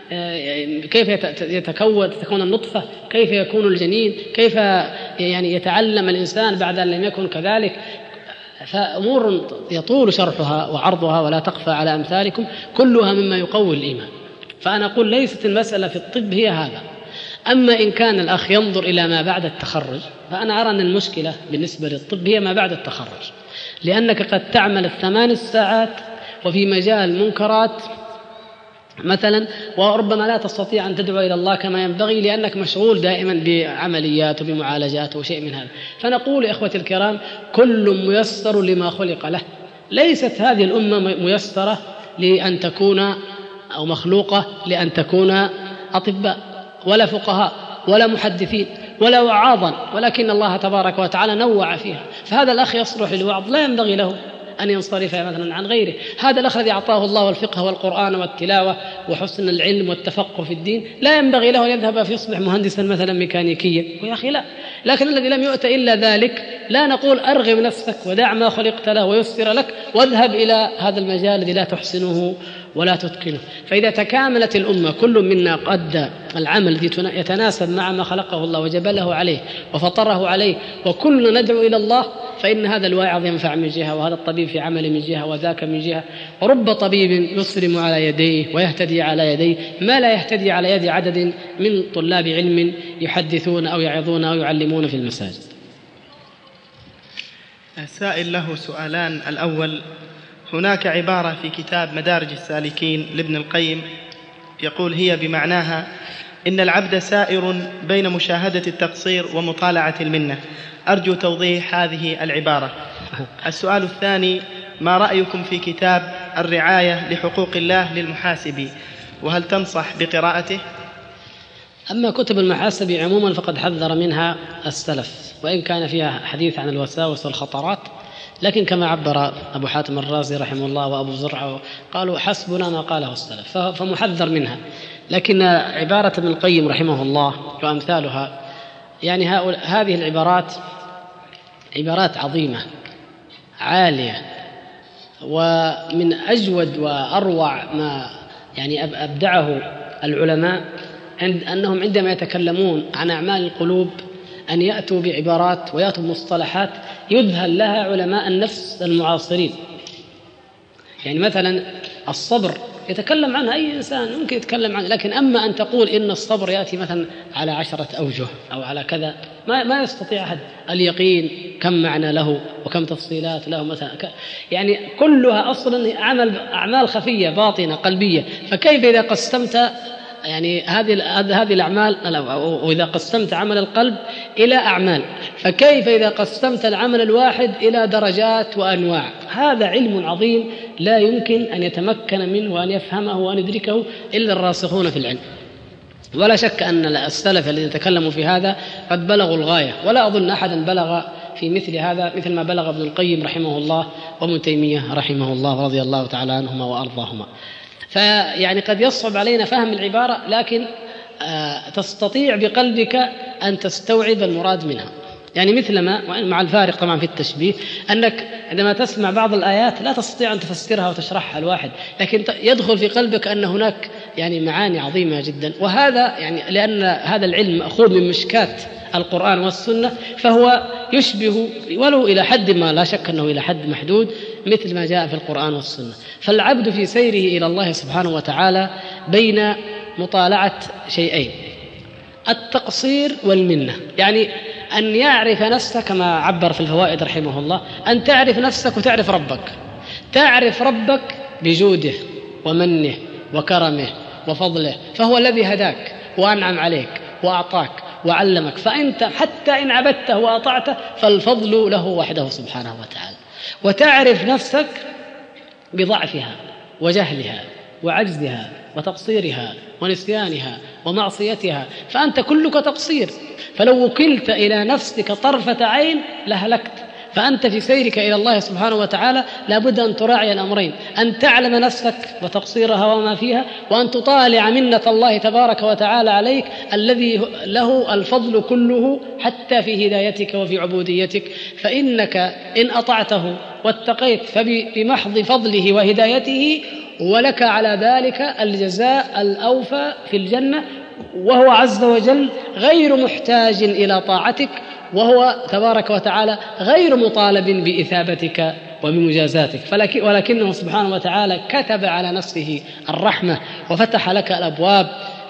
كيف تتكون النطفة، كيف يكون الجنين، كيف يعني يتعلم الإنسان بعد أن لم يكن كذلك. فأمور يطول شرحها وعرضها ولا تخفى على أمثالكم، كلها مما يقوي الإيمان. فأنا أقول ليست المسألة في الطب هي هذا. أما إن كان الأخ ينظر إلى ما بعد التخرج، فأنا أرى أن المشكلة بالنسبة للطب هي ما بعد التخرج، لأنك قد تعمل 8 ساعات وفي مجال منكرات مثلا، وربما لا تستطيع أن تدعو إلى الله كما ينبغي لأنك مشغول دائما بعمليات وبمعالجات وشيء من هذا. فنقول يا إخوتي الكرام، كل ميسر لما خلق له. ليست هذه الأمة ميسرة لأن تكون أو مخلوقة لأن تكون أطباء ولا فقهاء ولا محدثين ولا وعاظا، ولكن الله تبارك وتعالى نوع فيها. فهذا الأخ يصلح للوعظ، لا ينبغي له أن ينصرف مثلا عن غيره. هذا الأخ الذي أعطاه الله الفقه والقرآن والتلاوة وحسن العلم والتفقه في الدين، لا ينبغي له أن يذهب فيصبح مهندسا مثلا ميكانيكيا، ويا أخي لا. لكن الذي لم يؤت إلا ذلك، لا نقول أرغم نفسك ودع ما خلقت له ويسر لك واذهب إلى هذا المجال الذي لا تحسنه ولا تتقنه. فإذا تكاملت الأمة، كل منا أدى العمل الذي يتناسب مع ما خلقه الله وجبله عليه وفطره عليه، وكلنا ندعو إلى الله، فإن هذا الواعظ ينفع من جهة، وهذا الطبيب في عمل من جهة، وذاك من جهة. ورب طبيب يصرم على يديه ويهتدي على يديه ما لا يهتدي على يد عدد من طلاب علم يحدثون أو يعظون أو يعلمون في المساجد. سائل له سؤالان. الأول، هناك عبارة في كتاب مدارج السالكين لابن القيم يقول هي بمعناها إن العبد سائر بين مشاهدة التقصير ومطالعة المنة. أرجو توضيح هذه العبارة. السؤال الثاني، ما رأيكم في كتاب الرعاية لحقوق الله للمحاسبي، وهل تنصح بقراءته؟ أما كتب المحاسبي عموما فقد حذر منها السلف، وإن كان فيها حديث عن الوساوس والخطرات، لكن كما عبر أبو حاتم الرازي رحمه الله وأبو زرعة قالوا حسبنا ما قاله السلف، فمحذر منها. لكن عبارة ابن القيم رحمه الله وأمثالها، يعني هذه العبارات عبارات عظيمة عالية، ومن أجود وأروع ما يعني أبدعه العلماء أنهم عندما يتكلمون عن أعمال القلوب أن يأتوا بعبارات ويأتوا بمصطلحات يذهل لها علماء النفس المعاصرين. يعني مثلا الصبر يتكلم عنه أي إنسان ممكن يتكلم عنه، لكن أما أن تقول إن الصبر يأتي مثلا على 10 أوجه أو على كذا، ما يستطيع أحد. اليقين كم معنى له وكم تفصيلات له مثلا، يعني كلها أصلا أعمال خفية باطنة قلبية. فكيف إذا قسمت يعني هذه الأعمال، وإذا قسمت عمل القلب إلى أعمال، فكيف إذا قسمت العمل الواحد إلى درجات وأنواع؟ هذا علم عظيم لا يمكن أن يتمكن منه وأن يفهمه وأن يدركه إلا الراسخون في العلم. ولا شك أن السلف الذين تكلموا في هذا قد بلغوا الغاية، ولا أظن أحدا بلغ في مثل هذا مثل ما بلغ ابن القيم رحمه الله وابن تيمية رحمه الله رضي الله تعالى عنهما وأرضاهما. فيعني قد يصعب علينا فهم العبارة، لكن تستطيع بقلبك أن تستوعب المراد منها. يعني مثلما مع الفارق طبعا في التشبيه، أنك عندما تسمع بعض الآيات لا تستطيع أن تفسرها وتشرحها الواحد، لكن يدخل في قلبك أن هناك يعني معاني عظيمة جدا. وهذا يعني لأن هذا العلم مأخوذ من مشكات القرآن والسنة، فهو يشبه ولو إلى حد ما، لا شك أنه إلى حد محدود، مثل ما جاء في القرآن والسنة. فالعبد في سيره إلى الله سبحانه وتعالى بين مطالعة شيئين: التقصير والمنة. يعني أن يعرف نفسك كما عبر في الفوائد رحمه الله، أن تعرف نفسك وتعرف ربك. تعرف ربك بجوده ومنه وكرمه وفضله، فهو الذي هداك وأنعم عليك وأعطاك وعلمك، فأنت حتى إن عبدته وأطعته فالفضل له وحده سبحانه وتعالى. وتعرف نفسك بضعفها وجهلها وعجزها وتقصيرها ونسيانها ومعصيتها، فأنت كلك تقصير، فلو وكلت إلى نفسك طرفة عين لهلكت. فأنت في سيرك إلى الله سبحانه وتعالى لابد أن تراعي الأمرين: أن تعلم نفسك وتقصيرها وما فيها، وأن تطالع منة الله تبارك وتعالى عليك الذي له الفضل كله حتى في هدايتك وفي عبوديتك. فإنك إن أطعته واتقيت فبمحض فضله وهدايته، ولك على ذلك الجزاء الأوفى في الجنة، وهو عز وجل غير محتاج إلى طاعتك، وهو تبارك وتعالى غير مطالب بإثابتك وبمجازاتك. ولكنه سبحانه وتعالى كتب على نفسه الرحمة وفتح لك الأبواب.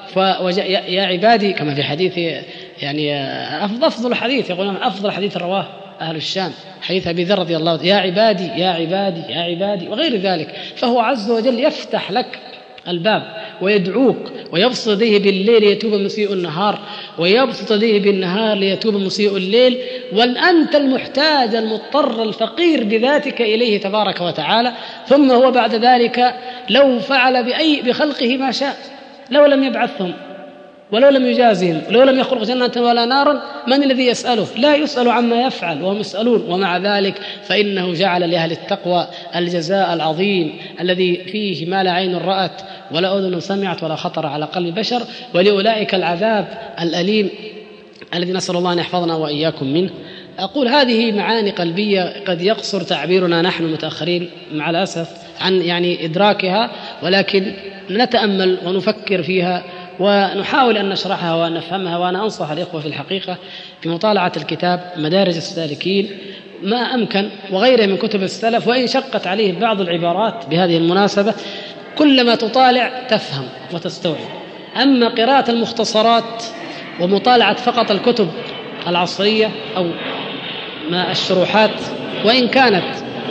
يا عبادي، كما في حديث يعني أفضل حديث، يقولون أفضل حديث رواه أهل الشام، حديث أبي ذر رضي الله عنه: يا عبادي يا عبادي يا عبادي، وغير ذلك. فهو عز وجل يفتح لك الباب ويدعوك، ويبسط يديه بالليل ليتوب مسيء النهار، ويبسط يديه بالنهار ليتوب مسيء الليل، وأنت المحتاج المضطر الفقير بذاتك إليه تبارك وتعالى. ثم هو بعد ذلك لو فعل بخلقه ما شاء، لو لم يبعثهم ولو لم يجازهم ولو لم يخلق جنة ولا نارا، من الذي يسأله؟ لا يسأل عما يفعل وهم يسألون. ومع ذلك فإنه جعل لأهل التقوى الجزاء العظيم الذي فيه ما لا عين رأت ولا أذن سمعت ولا خطر على قلب بشر، ولأولئك العذاب الأليم الذي نسأل الله أن يحفظنا وإياكم منه. أقول هذه معاني قلبية قد يقصر تعبيرنا نحن متأخرين مع الأسف عن يعني إدراكها، ولكن نتأمل ونفكر فيها ونحاول أن نشرحها وأن نفهمها. وأنا أنصح الإخوة في الحقيقة بمطالعة الكتاب مدارج السالكين ما أمكن وغيره من كتب السلف، وإن شقت عليه بعض العبارات بهذه المناسبة، كلما تطالع تفهم وتستوعب. أما قراءة المختصرات ومطالعة فقط الكتب العصرية أو ما الشروحات، وإن كانت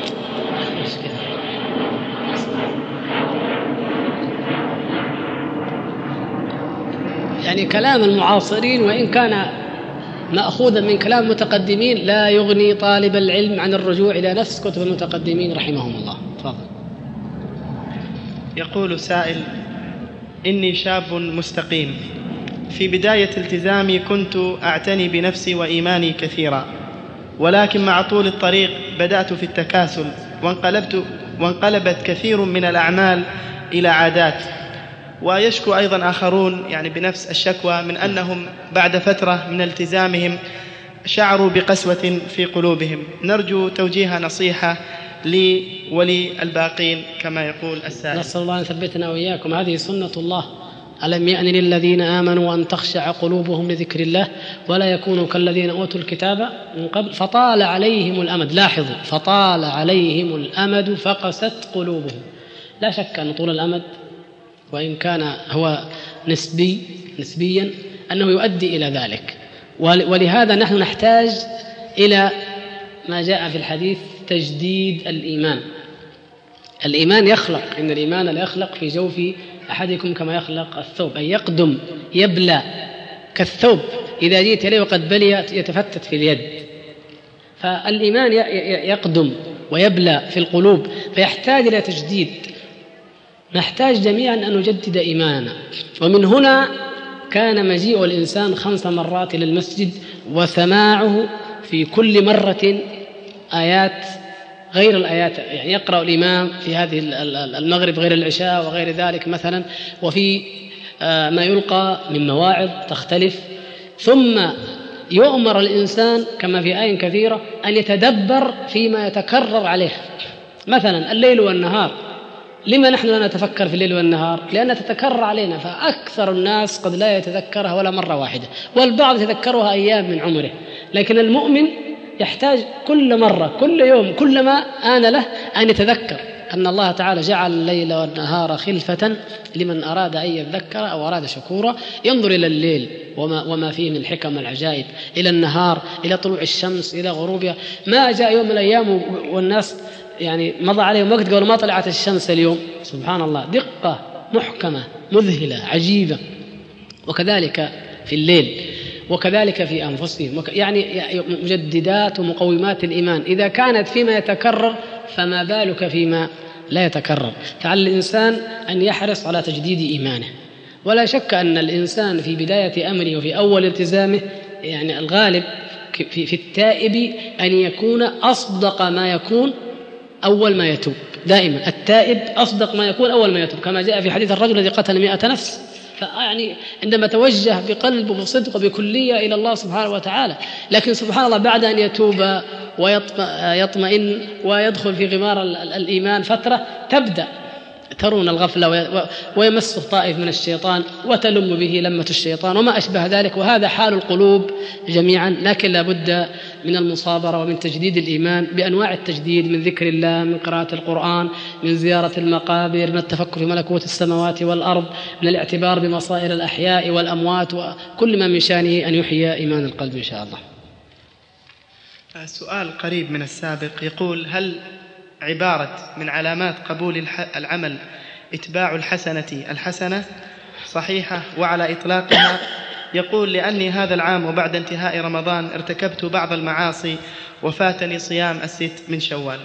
يعني كلام المعاصرين وإن كان مأخوذا من كلام متقدمين، لا يغني طالب العلم عن الرجوع إلى نفس كتب المتقدمين رحمهم الله. تفضل. يقول سائل: إني شاب مستقيم، في بداية التزامي كنت أعتني بنفسي وإيماني كثيرا، ولكن مع طول الطريق بدأت في التكاسل، وانقلبت كثير من الأعمال إلى عادات. ويشكو أيضا آخرون يعني بنفس الشكوى من أنهم بعد فترة من التزامهم شعروا بقسوة في قلوبهم. نرجو توجيه نصيحة لي وللباقين كما يقول السائل. نسأل الله أن يثبتنا وإياكم. هذه سنة الله: ألم يأن للذين آمنوا أن تخشع قلوبهم لذكر الله ولا يكونوا كالذين أوتوا الكتاب من قبل فطال عليهم الأمد. لاحظوا: فطال عليهم الأمد فقست قلوبهم. لا شك أن طول الأمد وإن كان هو نسبيا أنه يؤدي إلى ذلك، ولهذا نحن نحتاج إلى ما جاء في الحديث: تجديد الإيمان. الإيمان يخلق، إن الإيمان لا يخلق في جوف أحدكم كما يخلق الثوب، أي يقدم يبلى كالثوب إذا جئت إليه وقد بلي يتفتت في اليد. فالإيمان يقدم ويبلى في القلوب، فيحتاج إلى تجديد. نحتاج جميعا أن نجدد إيماننا. ومن هنا كان مجيء الإنسان 5 مرات إلى المسجد وسماعه في كل مرة آيات غير الآيات، يعني يقرأ الإمام في هذه المغرب غير العشاء وغير ذلك مثلا، وفي ما يلقى من مواعظ تختلف. ثم يؤمر الإنسان كما في آية كثيرة أن يتدبر فيما يتكرر عليه، مثلا الليل والنهار. لما نحن لا نتفكر في الليل والنهار؟ لأنها تتكرر علينا، فأكثر الناس قد لا يتذكرها ولا مرة واحدة، والبعض يتذكرها أيام من عمره. لكن المؤمن يحتاج كل مرة كل يوم كلما آن له أن يتذكر أن الله تعالى جعل الليل والنهار خلفة لمن أراد أن يذكر أو أراد شكورا. ينظر إلى الليل وما فيه من الحكم والعجائب، إلى النهار، إلى طلوع الشمس، إلى غروبها. ما جاء يوم من الأيام والناس يعني مضى عليهم وقت قبل ما طلعت الشمس اليوم، سبحان الله، دقة محكمة مذهلة عجيبة. وكذلك في الليل، وكذلك في أنفسهم، يعني مجددات ومقومات الإيمان إذا كانت فيما يتكرر فما بالك فيما لا يتكرر. فعلى الإنسان أن يحرص على تجديد إيمانه. ولا شك أن الإنسان في بداية أمره وفي أول التزامه، يعني الغالب في التائب أن يكون أصدق ما يكون أول ما يتوب. دائما التائب أصدق ما يكون أول ما يتوب، كما جاء في حديث الرجل الذي قتل 100 نفس. فيعني عندما توجه بقلب وبصدق وبكلية إلى الله سبحانه وتعالى، لكن سبحان الله بعد أن يتوب ويطمئن ويدخل في غمار الإيمان فترة تبدأ ترون الغفلة ويمسه طائف من الشيطان وتلم به لمة الشيطان وما أشبه ذلك. وهذا حال القلوب جميعا، لكن لا بد من المصابرة ومن تجديد الإيمان بأنواع التجديد، من ذكر الله، من قراءة القرآن، من زيارة المقابر، من التفكر في ملكوت السماوات والأرض، من الاعتبار بمصائر الأحياء والأموات، وكل ما من شأنه أن يحيي إيمان القلب إن شاء الله. سؤال قريب من السابق يقول: هل عبارة من علامات قبول العمل إتباع الحسنة صحيحة وعلى إطلاقها؟ يقول: لأني هذا العام وبعد انتهاء رمضان ارتكبت بعض المعاصي وفاتني صيام 6 من شوال.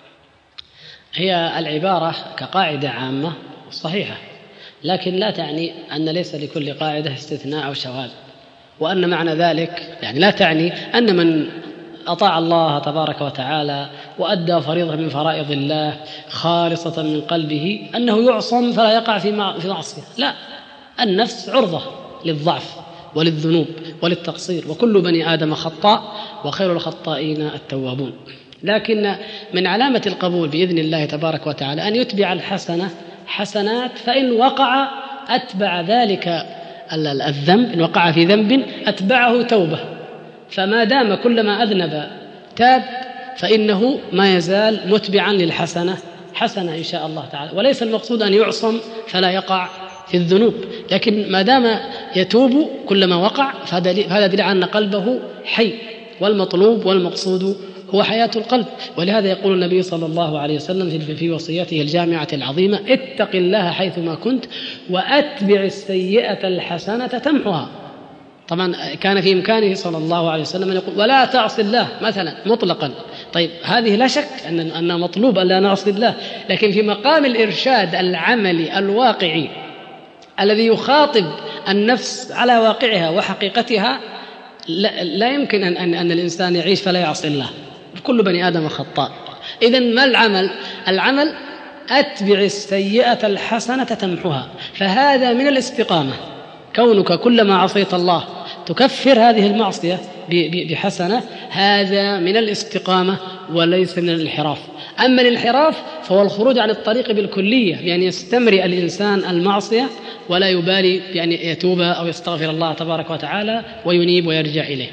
هي العبارة كقاعدة عامة صحيحة، لكن لا تعني أن ليس لكل قاعدة استثناء أو شواذ، وأن معنى ذلك يعني لا تعني أن من أطاع الله تبارك وتعالى وأدى فريضة من فرائض الله خالصة من قلبه أنه يعصم فلا يقع في معصية. لا، النفس عرضة للضعف وللذنوب وللتقصير، وكل بني آدم خطاء وخير الخطائين التوابون. لكن من علامة القبول بإذن الله تبارك وتعالى أن يتبع الحسنة حسنات، فإن وقع أتبع ذلك الذنب، إن وقع في ذنب أتبعه توبة. فما دام كلما أذنب تاب فإنه ما يزال متبعا للحسنة حسنة إن شاء الله تعالى. وليس المقصود أن يعصم فلا يقع في الذنوب، لكن ما دام يتوب كلما وقع فهذا دليل أن قلبه حي، والمطلوب والمقصود هو حياة القلب. ولهذا يقول النبي صلى الله عليه وسلم في وصيته الجامعة العظيمة: اتق الله حيثما كنت وأتبع السيئة الحسنة تمحها. طبعا كان في إمكانه صلى الله عليه وسلم أن يقول: ولا تعصي الله مثلا مطلقا. طيب هذه لا شك أن مطلوب أن لا نعصي الله، لكن في مقام الإرشاد العملي الواقعي الذي يخاطب النفس على واقعها وحقيقتها لا يمكن أن الإنسان يعيش فلا يعصي الله. كل بني آدم خطاء. إذن ما العمل أتبع السيئة الحسنة تمحها. فهذا من الاستقامة، كونك كلما عصيت الله تكفر هذه المعصية بحسنة، هذا من الاستقامة وليس من الانحراف. أما الانحراف فهو الخروج عن الطريق بالكلية، بأن يستمرئ الإنسان المعصية ولا يبالي بأن يتوب أو يستغفر الله تبارك وتعالى وينيب ويرجع إليه.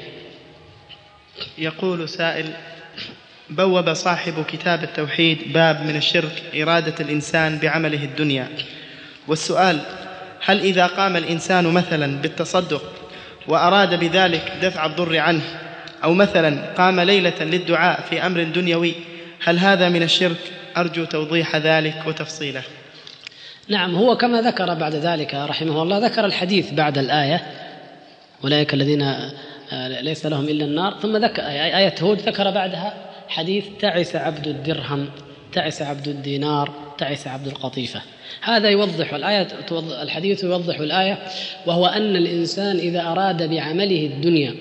يقول سائل: بوب صاحب كتاب التوحيد باب من الشرك إرادة الإنسان بعمله الدنيا، والسؤال: هل إذا قام الإنسان مثلا بالتصدق وأراد بذلك دفع الضر عنه، أو مثلا قام ليلة للدعاء في أمر دنيوي، هل هذا من الشرك؟ أرجو توضيح ذلك وتفصيله. نعم، هو كما ذكر بعد ذلك رحمه الله، ذكر الحديث بعد الآية: أولئك الذين ليس لهم إلا النار، ثم ذكر آية هود ذكر بعدها حديث: تعس عبد الدرهم تعس عبد الدينار، تعس عبد القطيفة. هذا يوضح الحديث يوضح الآية، وهو أن الإنسان إذا أراد بعمله الدنيا،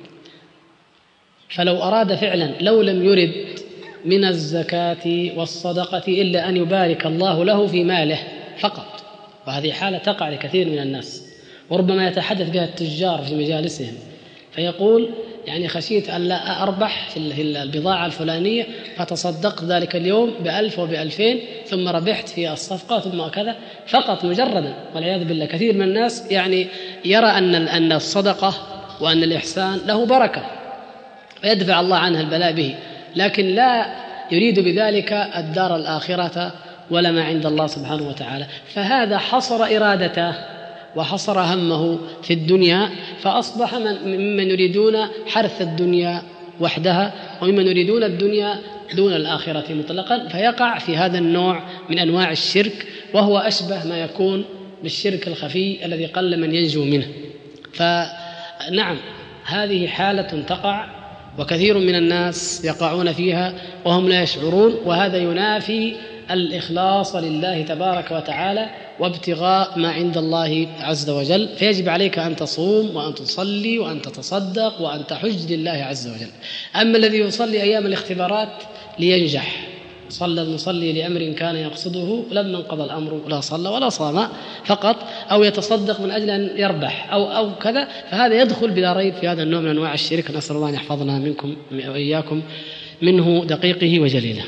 فلو أراد فعلا لو لم يرد من الزكاة والصدقة إلا أن يبارك الله له في ماله فقط، وهذه حالة تقع لكثير من الناس، وربما يتحدث بها التجار في مجالسهم، فيقول يعني خشيت أن لا أربح في البضاعة الفلانية فتصدقت ذلك اليوم ب1000 وب2000 ثم ربحت في الصفقة ثم كذا فقط مجردا، والعياذ بالله. كثير من الناس يعني يرى أن الصدقة وأن الإحسان له بركة ويدفع الله عنها البلاء به، لكن لا يريد بذلك الدار الآخرة ولا ما عند الله سبحانه وتعالى، فهذا حصر إرادته وحصر همه في الدنيا، فأصبح ممن يريدون حرث الدنيا وحدها وممن يريدون الدنيا دون الآخرة مطلقا، فيقع في هذا النوع من أنواع الشرك، وهو أشبه ما يكون بالشرك الخفي الذي قل من ينجو منه. فنعم هذه حالة تقع، وكثير من الناس يقعون فيها وهم لا يشعرون، وهذا ينافي الإخلاص لله تبارك وتعالى وابتغاء ما عند الله عز وجل. فيجب عليك أن تصوم وأن تصلي وأن تتصدق وأن تحج لله عز وجل. أما الذي يصلي أيام الاختبارات لينجح، صلى المصلي لأمر كان يقصده لما انقضى الأمر لا صلى ولا صام فقط، أو يتصدق من أجل أن يربح أو كذا، فهذا يدخل بلا ريب في هذا النوع من أنواع الشرك. نسأل الله أن يحفظنا منكم وإياكم منه دقيقه وجليله.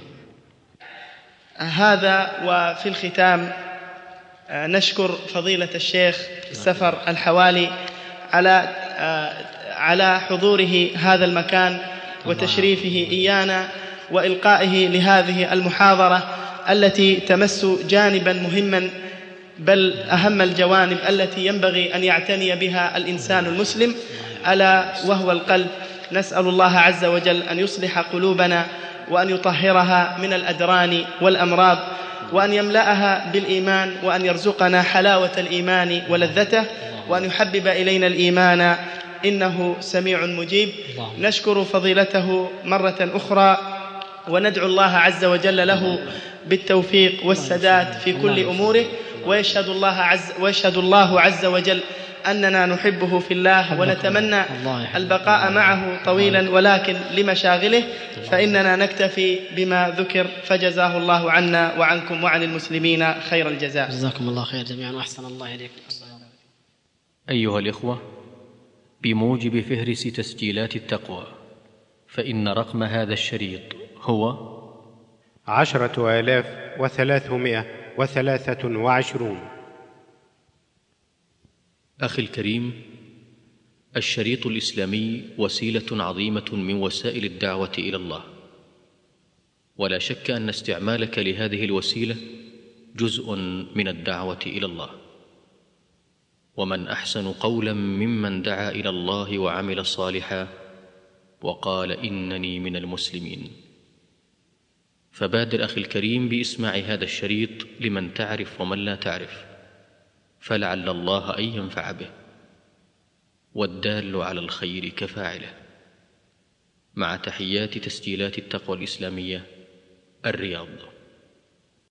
هذا. وفي الختام نشكر فضيلة الشيخ سفر الحوالي على حضوره هذا المكان وتشريفه إيانا وإلقائه لهذه المحاضرة التي تمس جانبا مهما، بل أهم الجوانب التي ينبغي أن يعتني بها الإنسان المسلم، ألا وهو القلب. نسأل الله عز وجل أن يصلح قلوبنا وأن يطهرها من الأدران والأمراض، وأن يملأها بالإيمان، وأن يرزقنا حلاوة الإيمان ولذته، وأن يحبب إلينا الإيمان إنه سميع مجيب. نشكر فضيلته مرة أخرى وندعو الله عز وجل له بالتوفيق والسداد في كل أموره، ويشهد الله عز وجل أننا نحبه في الله ونتمنى البقاء معه طويلا، ولكن لمشاغله فإننا نكتفي بما ذكر، فجزاه الله عنا وعنكم وعن المسلمين خير الجزاء. جزاكم الله خير جميعا وأحسن الله إليكم. أيها الإخوة، بموجب فهرس تسجيلات التقوى، فإن رقم هذا الشريط هو 10,323. أخي الكريم، الشريط الإسلامي وسيلة عظيمة من وسائل الدعوة إلى الله، ولا شك أن استعمالك لهذه الوسيلة جزء من الدعوة إلى الله، ومن أحسن قولا ممن دعا إلى الله وعمل صالحا وقال إنني من المسلمين. فبادر أخي الكريم بإسماع هذا الشريط لمن تعرف ومن لا تعرف، فلعل الله أن ينفع به، والدال على الخير كفاعله. مع تحيات تسجيلات التقوى الإسلامية، الرياض.